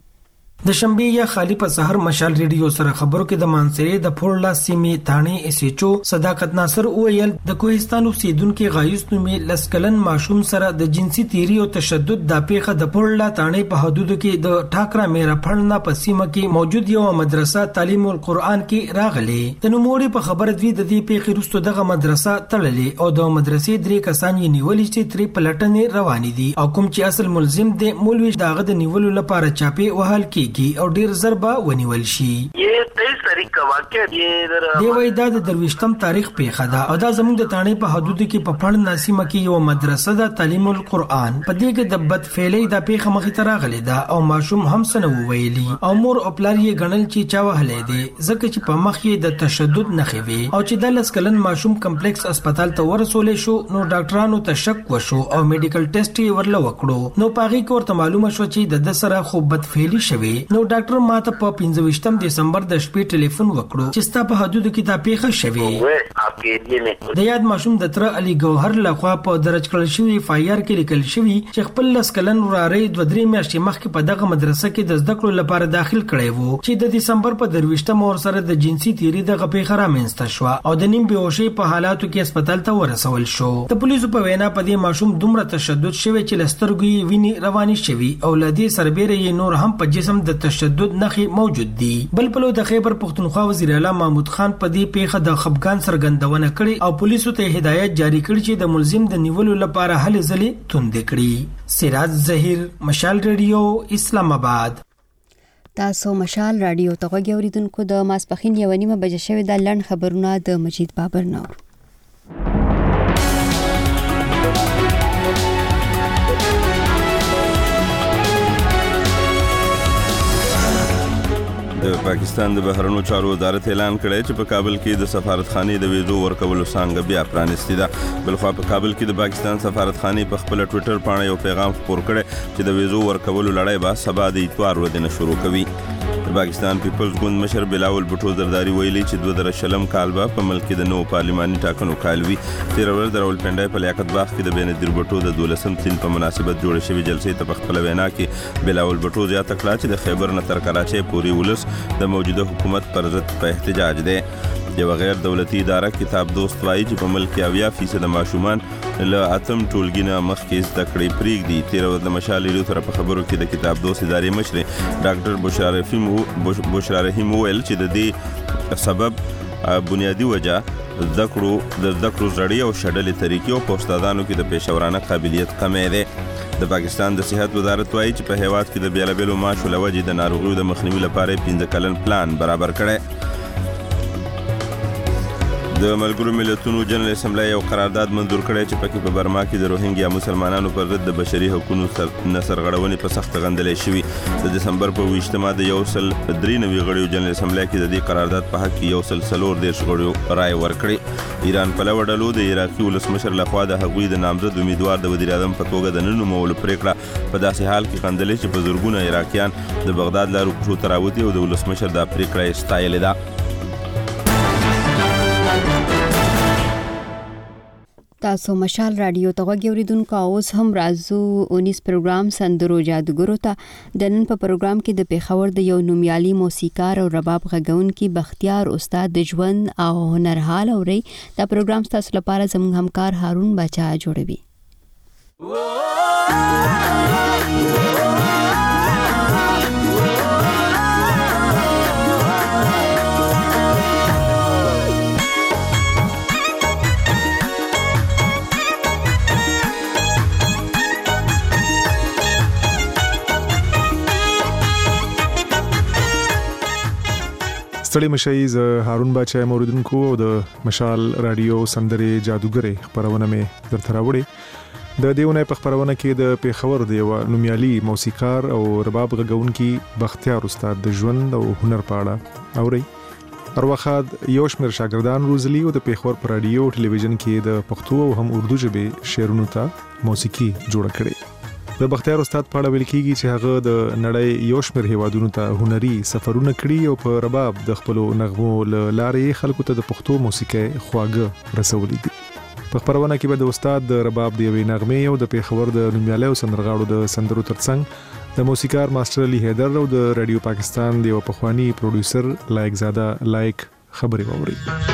د شنبه یا خالی په سحر مشال ریډیو سره خبرو کې د مانسری د پورلا سیمې تھانه اس ایچ او صداقت ناصر ویل د کوهستان اوسیدونکو غایوس نومې لسکلن ماشوم سره د جنسي تیری او تشدد د پیښه د پورلا تھانه په حدودو کې د ټاکرا میرا پړنا په سیمه کې موجود یو مدرسه تعلیم القرآن کې راغلي د نوموړي په خبره دوی د دې پیښې وروسته دغه مدرسه تړلې او د مدرسې درې کسان یې نیولې چې تری پلټنې روانې دي او کوم چې اصل ملزم دی مولوی داغه د نیولو لپاره چاپی وهل کی او ډیر ضربه ونیول شي یہ 23 تاریخ کا واقعہ دی وای دا د درويشتم تاریخ پیښه ده او دا زموږ د تانې په حدودو کې په پړن ناسیمه کې یو مدرسه د تعلیم القرآن په دې کې د بد فعلی د پیښه مخې ته راغلي ده او ماشوم هم سنو ویلي او مور او پلار یې غنل چې چا وهلې دي ځکه چې په مخ یې د تشدد نخې وي او چې د لسکلن ماشوم کمپلیکس هسپتال ته ورسولې شو نو ډاکټرانو ته شک وشو او میډیکل ټیسټ یې ورله وکړو نو پاغي کې ورته معلومه شو چې د سره خو بد فعلی شوی نو ډاکټر ماته په 25 دسمبر د شپې ټلیفون تلیفون وکړو چې ستا په حدودو کې تا پیښه شوې. د یاد ماشوم د تر علي ګوهر لخوا په درج کړل شوی FIR کې لیکل شوی چې خپل لس کلن وراره 2-3 میاشتې مخکې په دغه مدرسه کې د زده کړو لپاره داخل کړی وو چې د دسمبر په 23 مور سره د جنسي تیری د غپې خرا منځته شو او د نیم بهوشي په حالاتو کې هسپتال ته ورسول شو. د پولیسو په وینا په دې ماشوم دومره تشدد شوی چې لسترګي ویني رواني شوی او لدی سربېره یې نور هم په جسم د تشدد نښې موجود دي. بل پلو د خیبر پختونخوا وزیر اعلی محمود خان په دې پیښه د خپګان څرګندونه کړې او پولیسو ته هدایت جاری کړ چې د ملزم د نیولو لپاره هلې ځلې توندې کړي. سراج ظهیر، مشال ریډیو، اسلام آباد. تاسو مشال رادیو ته غوږی اوریدونکو د ماسپخین 1:30 بجې شوې د لړن خبرونه د مجید بابر نور. د پاکستان د بهرنیو چارو وزارت اعلان کړی چې په کابل کې د سفارتخانې د ویزو ورکولو څانګه بیا پرانیستې ده. بلخوا په کابل کې د پاکستان سفارتخانې په خپل ټوئیټر باندې یو پیغام خپور کړی چې د ویزو ورکولو لړۍ به سبا د اتوار ورځې نه شروع کوي. د پاکستان پیپلز ګوند مشر بلاول بټو زرداری ویلي چې 2020 کال به په ملک کې د نوو پارلماني ټاکنو کال وي. تیر ورځ د راولپنډۍ په لیاقت باغ کې د بینظیر بټو د 12م سین په مناسبت جوړ شوې جلسې ته په خپل وینا کې بلاول بټو زیاته کړه چې د خیبر نه تر کراچۍ پورې ولس د موجوده حکومت پر ضد په احتجاج دی. یو غیر دولتي اداره کتاب دوست وایي چې په ملک کې 80% ماشومان له اتم ټولګي نه مخکې زده کړې پرېږدي. تیر ورځ د مشال ریډیو سره په خبرو کې د کتاب دوست ادارې مشر ډاکټر بشرا رحیم وویل چې د دې سبب بنیادی وجه د زده کړو زړې او شډلې طریقې او په استادانو کې د پیشورانه قابلیت کمی دی. د پاکستان د صحت وزارت وایي چې په هیواد کې د بیلابیلو ماشو له وجې د ناروغیو د مخنیوي لپاره 15 کلن پلان برابر کړی. د ملګرو ملتونو جنرال اسمبلی یو قرارداد منظور کړی چې پکې په برما کې د روهینګیا مسلمانانو پر ضد د بشري حقوقو سرغړونې په سخت غندلې شوي. د دسمبر په 20مه د 193 غړیو جنرال اسمبلی کې د دې قرارداد په حق کې 134 غړیو رائے ورکړې. ایران په لور ډلو د عراقي ولسمشر لخوا د هغوی د نامزد امیدوار د وزیر اعظم په توګه د نه نومولو پریکړه په داسې حال کې غندلې چې په زرګونه عراقیان د بغداد لارو کوڅو ته راوتي او د ولسمشر دا پریکړه یې ستایلې ده. تاسو مشال رادیو ته غوږی اوریدونکو اوس هم راځو 19 پروګرام سندرو جادوګرو ته. د نن په پروګرام کې د پیښور د یو نومیالي موسیقار او رباب غږونکي بختیار استاد د ژوند او هنر حال اوري. دا پروګرام تاسو لپاره زموږ همکار هارون بچا جوړوي. ستړي مشي ز هارون بچا موریدونکو د مشال رادیو سندري جادوګرې خبرونه مې درته راوړې. د دیونه په خبرونه کې د پیښور د یو نومیالي موسیقار او رباب غږونکي بختیار استاد د ژوند او هنر په اړه اوري. هر وخت یو شمېر شاګردان روزلي او د پیښور پر رادیو او ټلویزیون کې د پښتو او هم اردو ژبې شعرونو ته موسیقي جوړ کړي. د بختیار استاد په اړه ویل کېږي چې هغه د نړۍ یو شمېر هیوادونو ته هنري سفرونه کړي او په رباب د خپل نغمو لارې خلکو ته د پښتو موسیقي خواږه رسولي دي. په خبرونه کې به د استاد د رباب د یوې نغمې او د پیښور د نومیالي سندرغاړو د سندرو ترڅنګ د موسیقار ماستر علي حیدر او د رادیو پاکستان د یو پخوانی پروډوسر لایق زاده لایق خبرې ووري.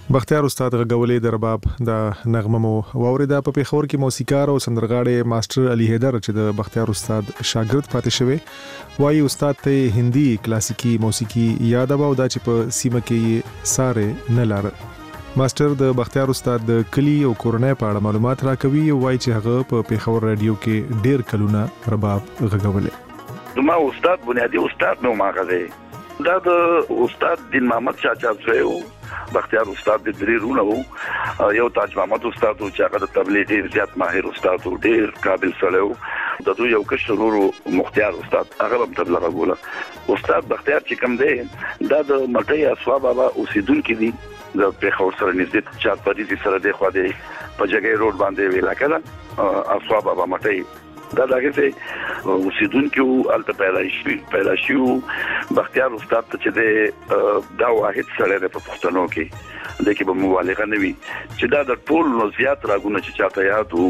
بختیار استاد غولې د رباب د نغمه مو واوریدا. په پیښور کې موسیقار او سندرغاړي ماستر علي حیدر چې د بختیار استاد شاګرد پاتې شوی وایي استاد ته هندي کلاسیکي موسیقي یاد و او دا چې په سیمه کې ساره نه لار. ماستر د بختیار استاد د کلی او کورنۍ په اړه معلومات راکوي او وایي چې هغه په پیښور رادیو کې ډیر کلونه رباب غږولې. زما استاد بنیادی استاد نو ماغه دا د استاد دین محمد چاچا زوی بختیار استاد د درېرونه وو. یو تاج محمد استاد چې هغه د تبلیغ ډیر زیات ماهر استاد او ډیر قابل سره وو. د دوی یو کشرورو مختار استاد هغه هم تبلیغ غوله. استاد بختیار چې کوم دی دا د مټي اسوا بابا اوسیدونکو دي د پیښور سره نږدې 4 پدې سره د خو دې په جګې روډ باندې ویلا کړه اسوا بابا مټي دا دغه څه اوسیدونکو الته پیدا شو. بختیار استاد ته چې دا واحد سره په پښتنو کې د کې به مبالغه نه وي چې دا د ټول نو زیات راګونه چې چاته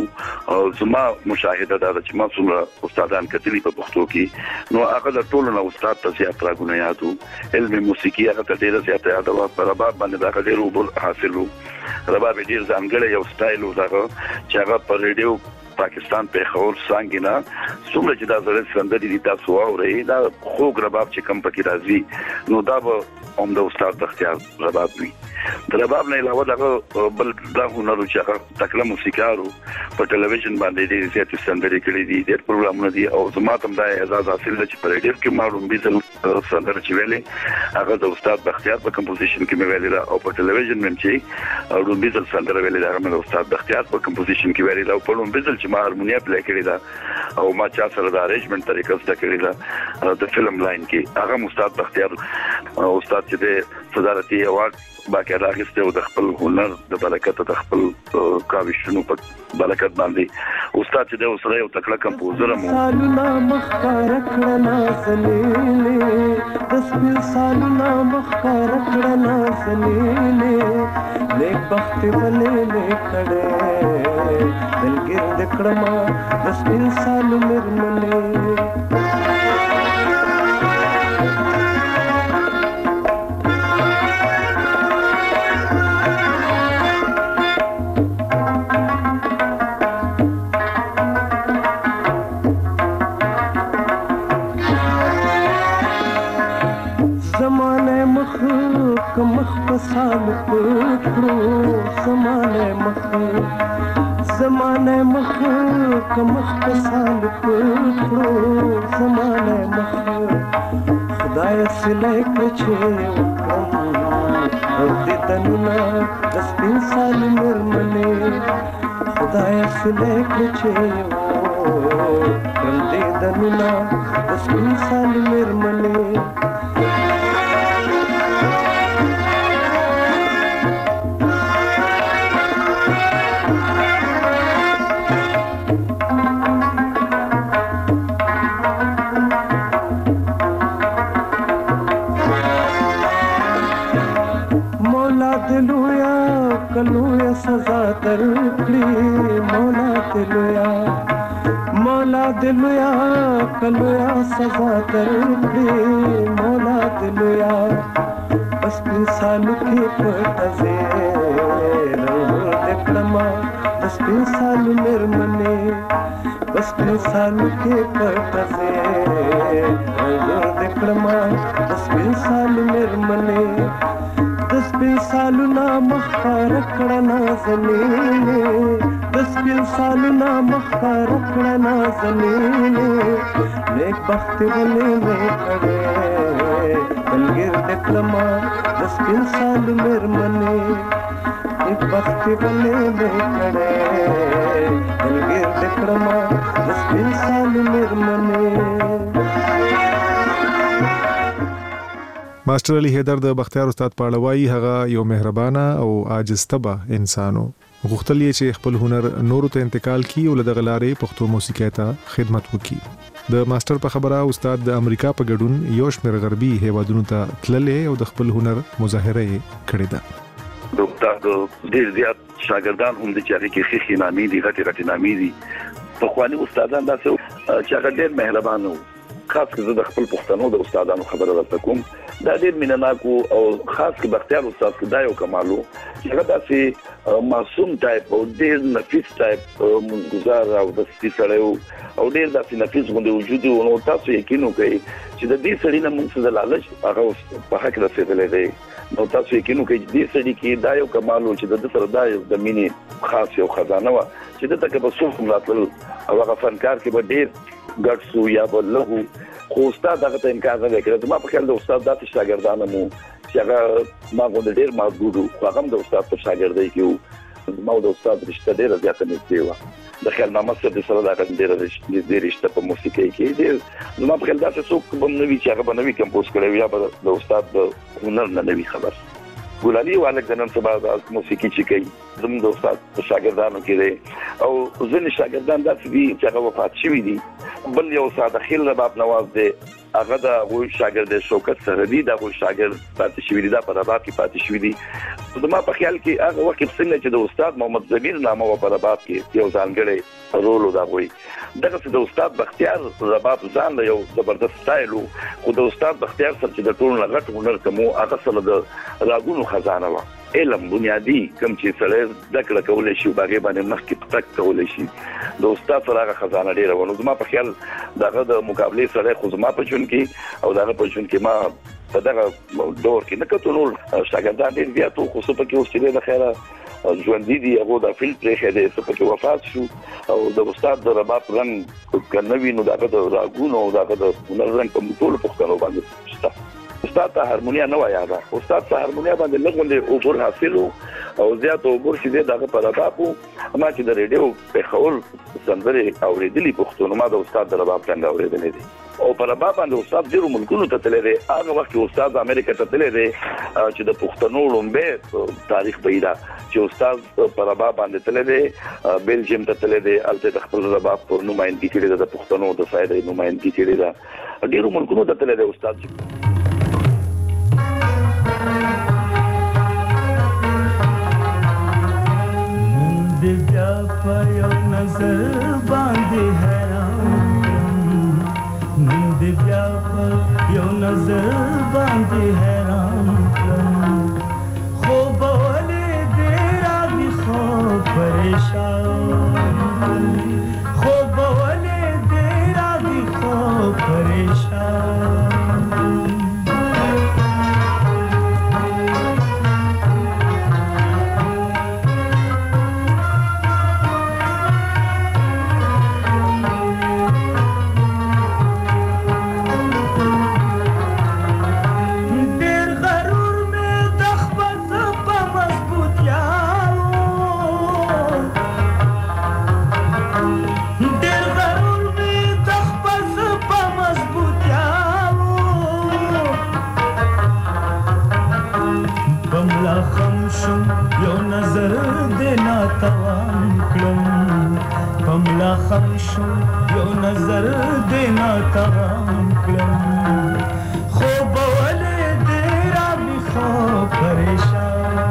یادو زما مشاهده دا چې ما څومره استادان کتلی په پښتو کې نو هغه د ټول نو استاد ته زیات راګونه یادو. علم موسیقي هغه ته ډیر زیات یادو. په رباب باندې دا ډیر وبل حاصلو. رباب ډیر ځانګړی یو سټایل و دا چې هغه په ریډیو پاکستان پیښور څنګه نه څومره چې دا زړه سندري دي تاسو اورئ دا خوږ رباب چې کم پکې راځي نو دا به هم د استاد بختیار رباب وي. د رباب نه علاوه دا بل دا هنر چې هغه تکله موسیقارو په ټلویزیون باندې ډېر زیات سندري کړې دي ډېر پروګرامونه دي او زما ته دا اعزاز حاصل دی چې په ریډیو کې ما رومبي سندري چې ویلې هغه د استاد بختیار په کمپوزیشن کې مې ویلې او په ټلویزیون باندې چې رومبي سندري ویلې هغه د استاد بختیار په کمپوزیشن کې ویلې او په رومبي چې ما هارمونیا پلی کړی دا او ما چا سره د ارینجمنت طریقه زده کړی دا د فلم لاین کې هغه استاد بختیار استاد چې د صدارتي اوارد باقاعده اخیسته او د خپل هنر د برکت د خپل کاوشونو په برکت باندې استاد چې د اوسره یو تکړه کمپوزر مو سالونه مخکار کړنا سلیلې تسبیح سالونه مخکار کړنا سلیلې نیک بخت ولې کړه دلګر د کړما تسبیح سال مرمنې مخ پسال پکړو زمانه مخ کمخ پسال پکړو زمانه مخ خدای سلای کچې وکړم دې تنونه د سپین سال مرمنې خدای سلای کچې وکړم دې تنونه د سپین سال مرمنې کلویا سزا درکړي مولا دلویا کلویا سزا درکړي مولا دلویا بس په سالو کې پټه زه دکړما بس په سالو مرمنې بس په سالو کې پټه زه دکړما بس په سالو مرمنې دس پی سالونا مخکار کړنا زمینه دس پی سالونا مخکار کړنا زمینه نیک بخت ولې مې کړه دلګر دکلما دس پی سال مرمنې نیک بخت ولې مې کړه دلګر دکلما دس پی سال مرمنې. ماستر علي حیدر د بختیار استاد په اړه وایي هغه یو مهربانه او عاجز طبع انسانو غوښتل یې چې خپل هنر نورو ته انتقال کړي او د غلارې پښتو موسیقۍ ته خدمت وکړي. د ماستر په خبره استاد د امریکا په ګډون یو شمېر غربي هیوادونو ته تللې او د خپل هنر مظاهره یې کړې ده. د استاد ډیر زیات شاګردان هم د چاري کې خېخي نامې دي غټي نامې دي په خواني استادان داسې چې هغه ډیر مهربان وو خاص کر د خپل پښتنو د استادانو خبره درته کوم دا ډېر مینناکو او خاص کر بختیار استاد کې دا یو کمالو چې هغه داسې معصوم ټایپ او ډېر نفیس ټایپ گزار او د سړیو او ډېر داسې نفیس غوندي وجود او نو تاسو یقین وکړئ چې د دې سړي نه موږ څه د لالچ هغه په حق رسیدلې دی نو تاسو یقین وکړئ چې دې سړي کې دا یو کمالو چې د سره دا د مینې خاص یو خزانه و چې د تک په صوف ملاتل او هغه فنکار کې به ډېر ګډ سو یا بلغو خو استاد هغه ته امکان نه کړی ما په خیال د استاد داسې شاګردانو مو چې هغه ما غوډ ډېر ما ګورو هغه د استاد په شاګردۍ کې ما د استاد رشتہ ډېر زیاته نږدې و د خیال نامه سره د سره دا ډېر رشتہ په موسیقۍ کې ډېر ما په خیال داسې څوک به نوی چې هغه به نوی کمپوز کړی یا به د استاد د هنر نه نوی خبر ګلالي والک د نن سبا د موسیقي چې کوي زموږ د استاد شاګردانو کې دی او ځینې شاګردان داسې دي چې هغه وفات شوي دي بل یو ساده خیل رباب نواز دی هغه د غوي شاګرد شوکت سره دی د غوي شاګرد پاتې شوی دی د رباب کې پاتې شوی دی زما په خیال کې هغه وخت څنګه چې د استاد محمد زمیر نامه و په رباب کې یو ځانګړی رول دا غوي دغه د استاد بختیار رباب ځان له یو زبردست سټایل او د استاد بختیار سره چې د ټول لغت هنر کومو هغه سره د راګونو خزانه و علم بنیادی کوم چې سره د کړه کولای شي باغې باندې مخکې تک کولای شي د استاد سره هغه خزانه ډیره ونه زما په خیال دغه د مقابله سره خو زما په چون کې او دغه په چون کې ما په دغه دور کې نه کتو نور شاګردان ډیر زیات خو څه په کې اوسېده د خیره ژوند دي هغه د فیلډ پرې خېده څه په کې وفات شو او د استاد د رباب رنګ کنوي نو دغه د راګونو او دغه د هنر رنګ په ټول پښتنو باندې شته استاد ته هارمونیا نه وایي دا استاد ته هارمونیا باندې لګولې او پر حاصلو او زیات او پر چې دغه پر ربابو ما چې د ریډیو په خول سندري اوریدلې پښتون ما د استاد د رباب څنګه اوریدلې دي او پر رباب باندې استاد ډیرو ملکونو ته تللی دی هغه وخت استاد امریکا ته تللی دی چې د پښتنو لومبه تاریخ پیدا چې استاد پر رباب باندې تللی دی بلجیم ته تللی دی الته د خپل رباب پر نمائندګي کړې د پښتنو د فائدې نمائندګي کړې ده ډیرو ملکونو ته تللی دی استاد दिव्या पयो नजर बांधे हैरान दिव्या पयो नजर बांधे हैरान खो बोले तेरा भी खो परेशान खो बोले तेरा भी खो परेशान यो नजर देना तवान क्लम कमला खमशो यो नजर देना तवान क्लम खो बोले तेरा भी खो परेशान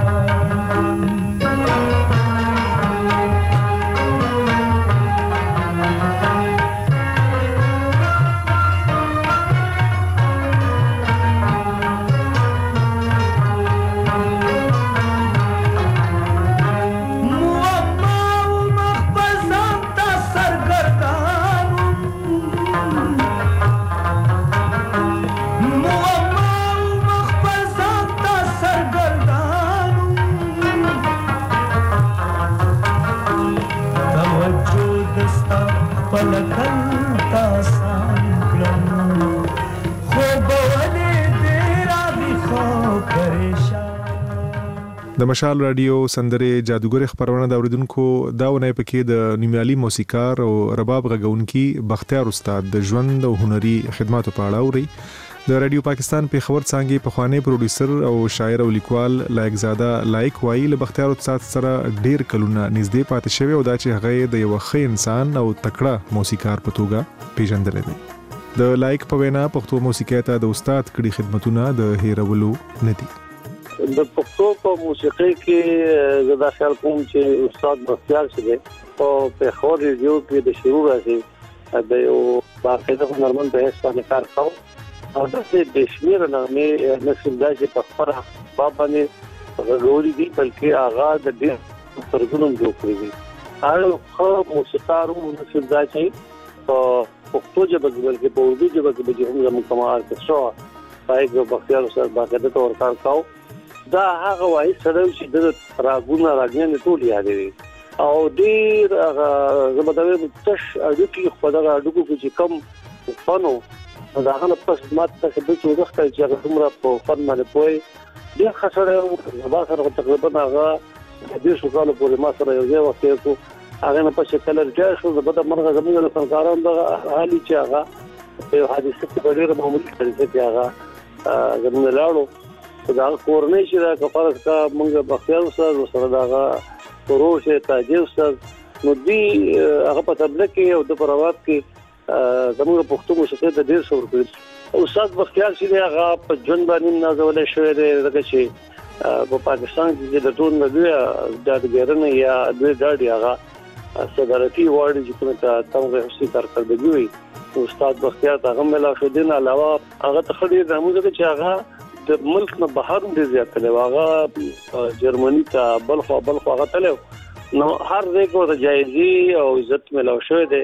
د مشال رادیو سندره جادوګر خبرونه د اوریدونکو دا ونه پکې د نیمالي موسیقار او رباب غږونکي بختیار استاد د ژوند او هنري خدماتو په اړه اوري د رادیو پاکستان په خبر څنګه په خواني پروډوسر او شاعر او لیکوال لایق زاده لایق وایي له بختیار استاد سره ډیر کلونه نږدې پاتې شوی او دا چې هغه د یو ښه انسان او تکړه موسیقار په توګه پیژندل دي د لایق په وینا پښتو موسیقي ته د استاد کړي خدمتونه د هیرولو ندي د پښتو په موسیقۍ کې زه دا خیال کوم چې استاد بختیار شه او په خو ریډیو کې د شروع راځي د یو باقاعده هنرمند به اسانه کار کاو او د بشمیر نغمه نسل داجه په خبره بابانه غوړي دي بلکې هغه د دې ترګونم جوړ کړی دي هغه خو موسیقارو نسل داجه په پښتو ژبه کې بلکې په اردو ژبه کې به هم زموږ کمال شو پایګو بختیار سره باقاعده تور کار کاو دا هغه وایي سره چې د راګونه راګنه ټول یادوي او ډیر هغه زموږ تش اډو کې خدای اډو کې کم فنو دا هغه پس ماته چې د څو وخت چې هغه عمره په فن باندې پوي ډیر خسره زما سره تقریبا هغه د شو کال پورې ما سره یو ځای وخت کو هغه نه په شکل ارجاع شو د بده مرغه زموږ سرکارانو د حالي چې هغه په حادثه کې ډیر معمولی طریقې چې هغه زموږ لاړو دا کورنۍ چې دا کفاره کا موږ بختیار سره دا پروسه تاجر سره نو دی هغه په تبلیغ کې او د پروات کې زموږ پښتو موسیقي د ډیر شور کړی او استاد بختیار چې هغه په ژوند باندې نازولې شوې ده چې په پاکستان کې د ټول نړۍ د ګرنه یا د ډاډي هغه صدارتي وارد چې کومه تاسو هڅه کړې وي استاد بختیار هغه ملا شو دین علاوه هغه تخډیر د موږ چې هغه د ملک نه بهر هم زیات له هغه جرمني ته بلخ هغه تلو نو هر ځای کو د جایزي او عزت ملو شوې ده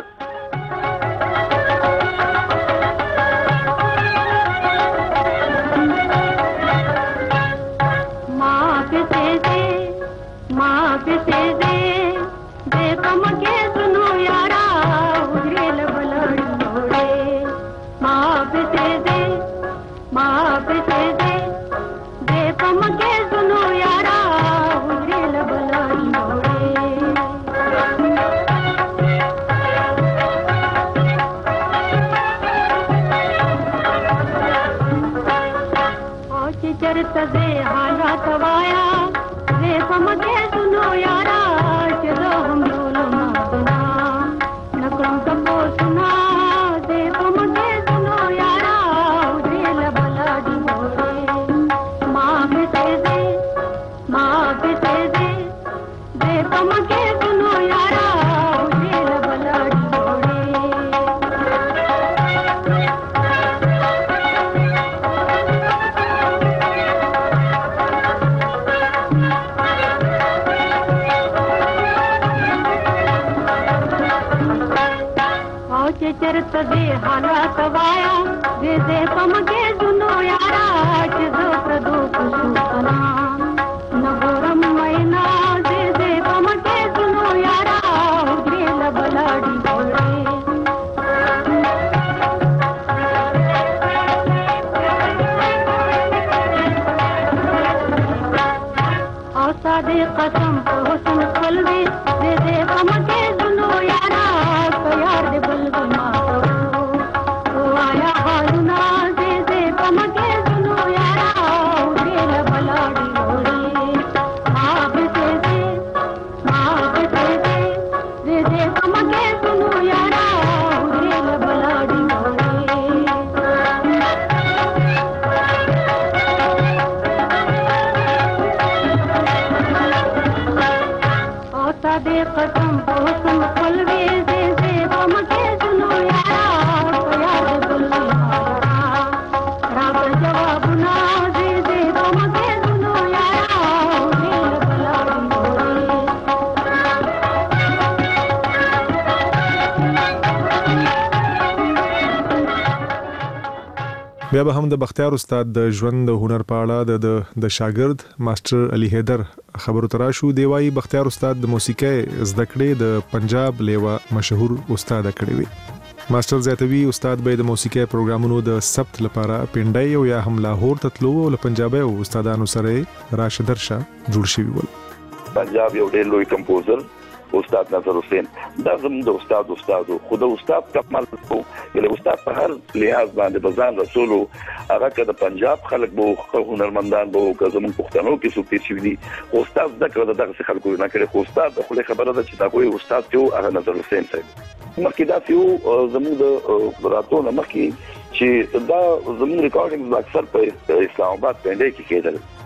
بیا به هم د بختیار استاد د ژوند د هنر په اړه د شاګرد ماستر علي حیدر خبرو تراشو دی وايي بختیار استاد د موسیقي زده کړې د پنجاب لیوا مشهور استاد کړی وي ماستر زیاتوي استاد به د موسیقي پروګرامونو د ثبت لپاره پینډای او یا هم لاهور ته تلو او پنجابي استادانو سره راشدر شاه جوړ شوی ول پنجاب یو ډېر لوی کمپوزر استاد نظر حسین دا زموږ د استاد خو د استاد کمال کو یله استاد په هر لحاظ باندې بزان رسولو هغه که د پنجاب خلک بو هنرمندان بو که زموږ پښتنو کې څوک تیر شوي دي استاد دغه خلکو نه کړي خو استاد خو خبره ده چې دا کوئی استاد ته هغه نظر حسین صاحب مخکې دا یو زموږ د راتلو مخکې چې دا زموږ ریکارډینګ اکثر په اسلام آباد باندې کې کېدل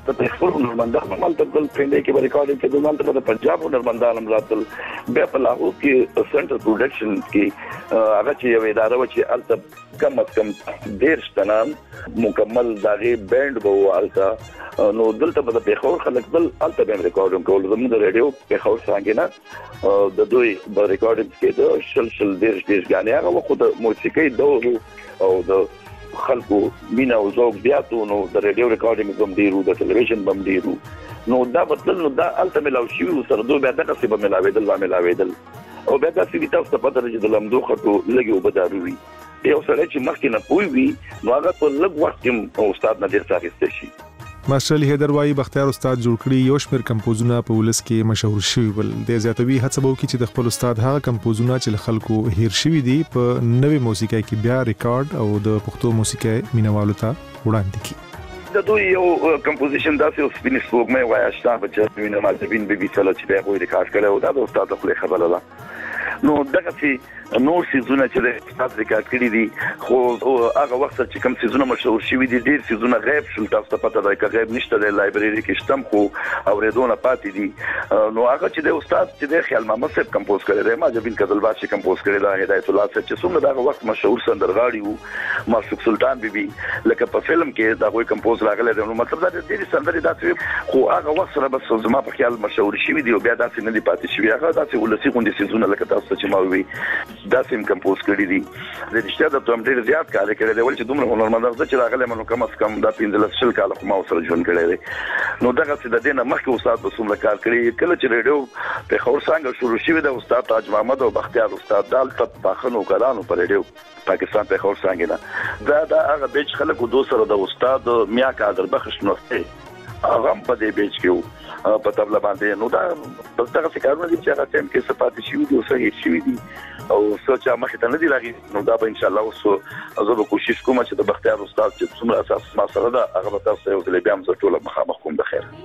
د خپل نورمندان مالته بل پرندې کې ریکارډینګ کې دلته د پنجاب نورمندان راتل بیا په لاهور کې سنټر پروډکشن کې هغه چې یو اداره و چې الته کم از کم 10 تنان مکمل داغه بینډ وو الته نو دلته په پیښور خلک بل الته به ریکارډینګ کول زموږ د ریډیو پیښور څنګه نه د دوی په ریکارډینګ کې د شل 10 غانې هغه خو د موسیقي دور او د خلکو مینا او ذوق بیاتو نو د ریډیو ریکارډینګ بم ډیرو د ټلویزیون بم ډیرو نو دا مطلب نو دا الته ملاوي شي سره دوه بیا دغه څه به ملاويدل او بیا دا چې تاسو په پته چې د لمدو خطو لګي وبداروي یو سره چې مخکې نه پوي وي نو هغه په لږ وخت کې استاد نه ډیر څه شي. ماستر علي حیدر وايي بختیار استاد جوړ کړی یو شمېر کمپوزونه په ولس کې مشهور شوي ول د زیاتوي هڅه وکړي چې د خپل استاد هغه کمپوزونه چې خلکو هیر شوي دي په نوې موسیقۍ کې بیا ریکارډ او د پښتو موسیقۍ مینوالو ته وړاندې کړي. د دوی یو کمپوزیشن داسې اوس فینیش وګمه وای اشتان په چې وینم مازبین به بیسل چې به وې ریکارډ کړو دا د استاد خپل خبره ده نو دغه چې نور سيزونه چې د استاد ریکارډ کړی دي خو هغه وخت چې کوم سيزونه مشهور شوي دي ډیر سيزونه غیب شول تاسو ته پته ده چې غیب نشته د لایبرری کې شتم خو اوریدونه پاتې دي نو هغه چې د استاد چې د خیال محمد صاحب کمپوز کړی دی ماجبین کذلباشي کمپوز کړی دی هدایت الله صاحب چې څومره دغه وخت مشهور سندرغاړي وو معشوق سلطان بیبي لکه په فلم کې دا غوي کمپوز راغلی دی نو مطلب دا د سندري داسې خو هغه وخت سره بس زما په خیال مشهور شوي دي او بیا داسې نه دي پاتې شوي هغه داسې ولسی غونډې سيزونه لکه تاسو چې ما وی داسې کمپوز کړی دي د رښتیا د توم ډیر زیات کار کړی دی ول چې دومره هنرمندان چې راغلی منو کم از کم د 15 کال خو ما سره ژوند کړی دی نو دغه څه د دینه مخکې استاد به څومره کار کړی کله چې ریډیو په خور څنګه شروع شوی د استاد تاج محمد او بختیار استاد دالته باخنو کلانو پر ریډیو پاکستان په خور څنګه نه دا هغه بیچ خلکو دوه سره د استاد میا کادر بخش نوسته هغه په دې بیچ کې په تبله باندې نو دا بس دغه څه کارونه دي چې هغه ټیم کې صفات شي دي او صحیح شي دي او سوچا مخه ته نه دی راغی نو دا به ان شاء الله اوس زه به کوشش کوم چې د بختیار استاد چې څومره اساس ما سره دا هغه به تاسو یو ځل بیا هم زه ټول مخامخ کوم د خیر.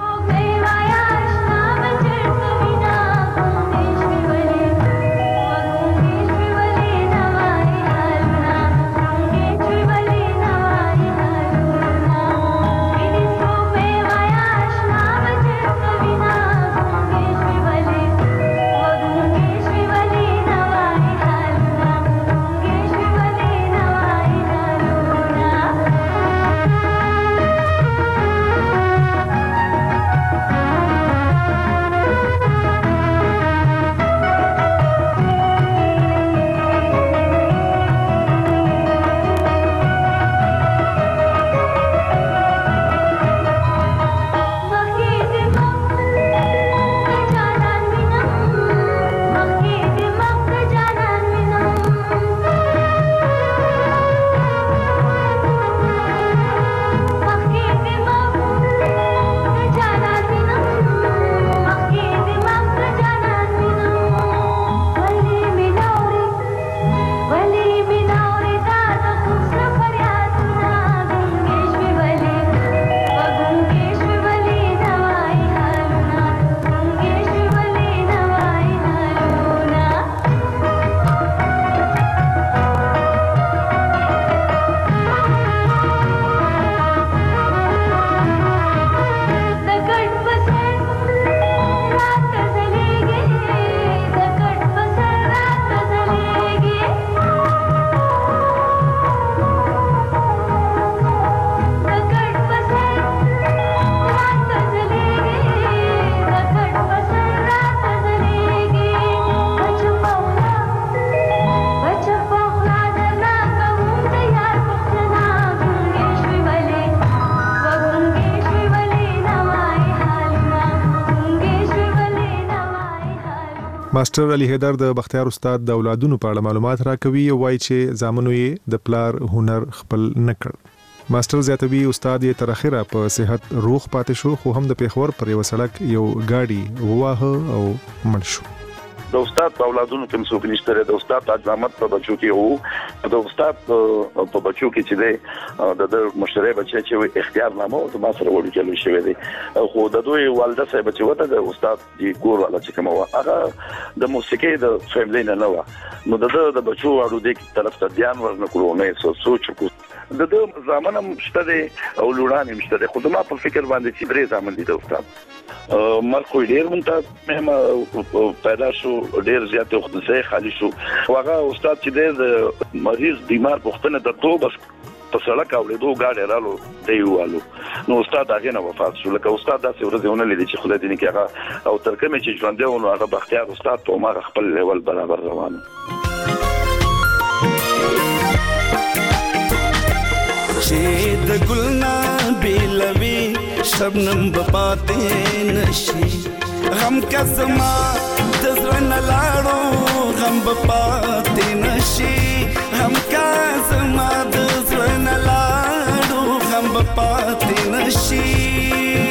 ماستر علي حیدر د بختیار استاد د اولادونو په اړه معلومات راکوي او وایي چې زامنو یې د پلار هنر خپل نکړ. ماستر زیاتوي استاد یې تر اخره په صحت روغ پاتې شو خو هم د پیښور پر یو سړک یو گاډي وواه او مړ شو. د استاد په اولادونو کې څوک نشته د استاد تاج محمد په بچو کې وو د استاد په بچو کې چې د مشتری بچی چې اختیار نامه او ما سره وړي چلو شوی دی خو د دوی والده صاحب چې وته د استاد دی ګور ولا چې کوم هغه د موسیقي د فیملی نه و نو د بچو اړو د طرف ته ځان ورنکړو نه سوچ کو د زمانه مشته او لوړان مشته خو ما په فکر باندې چې درې زمانه دي د استاد مرخو ډیر مونته مهمه پیدا شو ډیر زیات وخت ځای خالی شو واغه استاد چې د مریض بیمار پختنه د تو بس په سړک اورېدو گاډي رالو دیوالو نو استاد هغه نه وفات شو لکه استاد داسې ورځونه لیدي چې خدای دې نه کېغه او تر کومه چې ژوند دی نو هغه بختیار استاد ته ما خپل لیول برابر روان چې د ګلنا بیلوي شبنم بپاتې نشي غم کسما د زړه نه لاړو غم بپاتې نشي غم کسما د زړه نه لاړو غم بپاتې نشي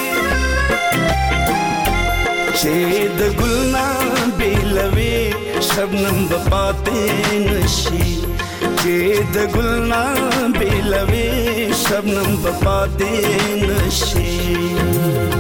چې د ګلنا بیلوي شبنم بپاتې نشي چې د ګلنا بیلوي شبنم بپاتې نشي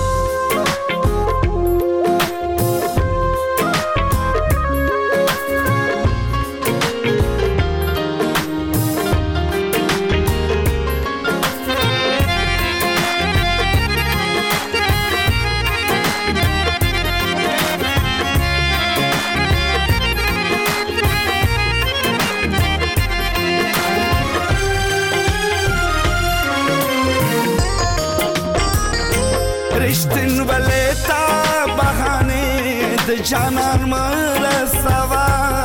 رشتن ولیتا بہانے د جانان مرسوا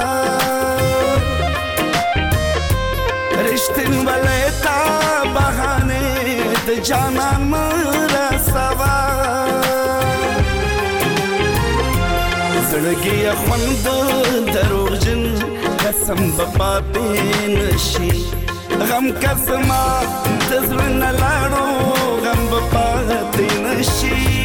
رشتن ولیتا بہانے د جانان مرسوا زړګي خوند دروغجن قسم بپاتې نشي غم قسمه د زړه نه لاړو غم بپاتې نشي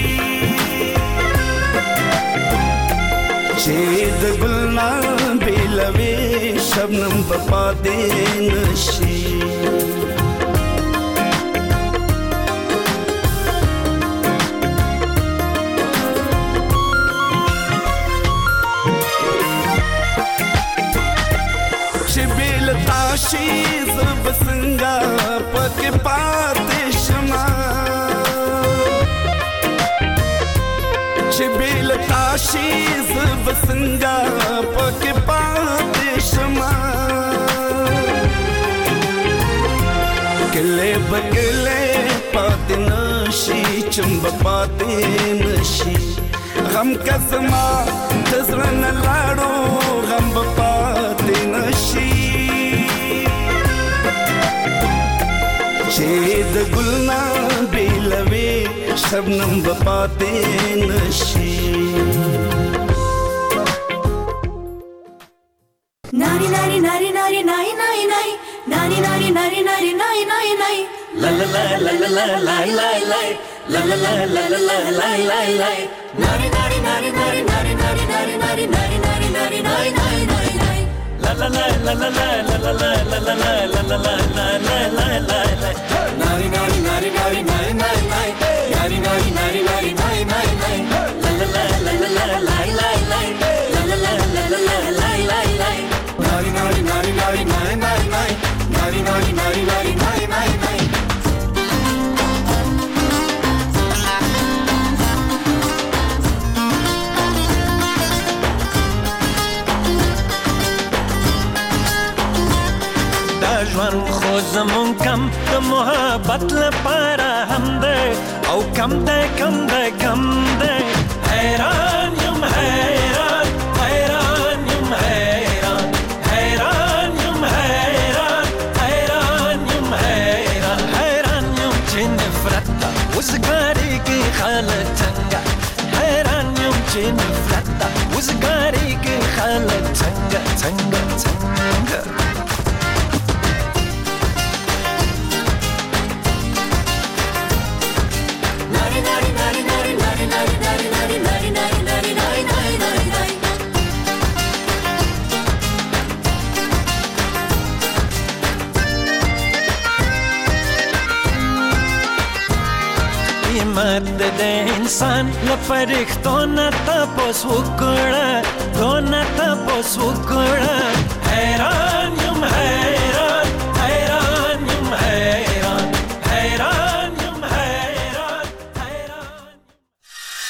چې د ګلنا بیلوي شبنم بپاتې نشي تاشي زب څنګه پکې پاتې شمه چې بیل تاشي زب څنګه پکې پاتې شمه کله بګله پاتې نشي چمب پاتې نشي غم قسمه د زړه نه لاړو غم پاتې نشي چې د ګلنا بیلوي شبنم بپاتې نشي ناری ناری ناری ناری نای نای نای ناری ناری ناری ناری نای نای نای لا لا لا لا لا لا لا لا لا لا لا لا لا لا لا لا لا ناری ناری ناری ناری ناری ناری ناری ناری ناری ناری ناری نای نای نای نای لا لا لا لا لا لا لا لا لا لا لا لا لا لا لا لا لا ناری ناری ناری ناری نای نای نای ناری ناری ناری ناری نای نای نای لا لا لا لا لا لا لا لا لا لا لا لا لا لا لا لا ناری ناری ناری ناری نای نای نای ناری ناری ناری ناری نای نای نای ژوند خو زمون کم د محبت لپاره هم ده او کم ده کم ده کم ده حیران یم حیران حیران یم حیران حیران یم حیران حیران یم حیران حیران یم چې نفرت ده وزګاری کې خاله څنګه حیران یم چې نفرت ده وزګاری کې خاله څنګه څنګه څنګه قیمت د انسان لپاره نه تاسو وکړه دونه تاسو وکړه حیران یم حیران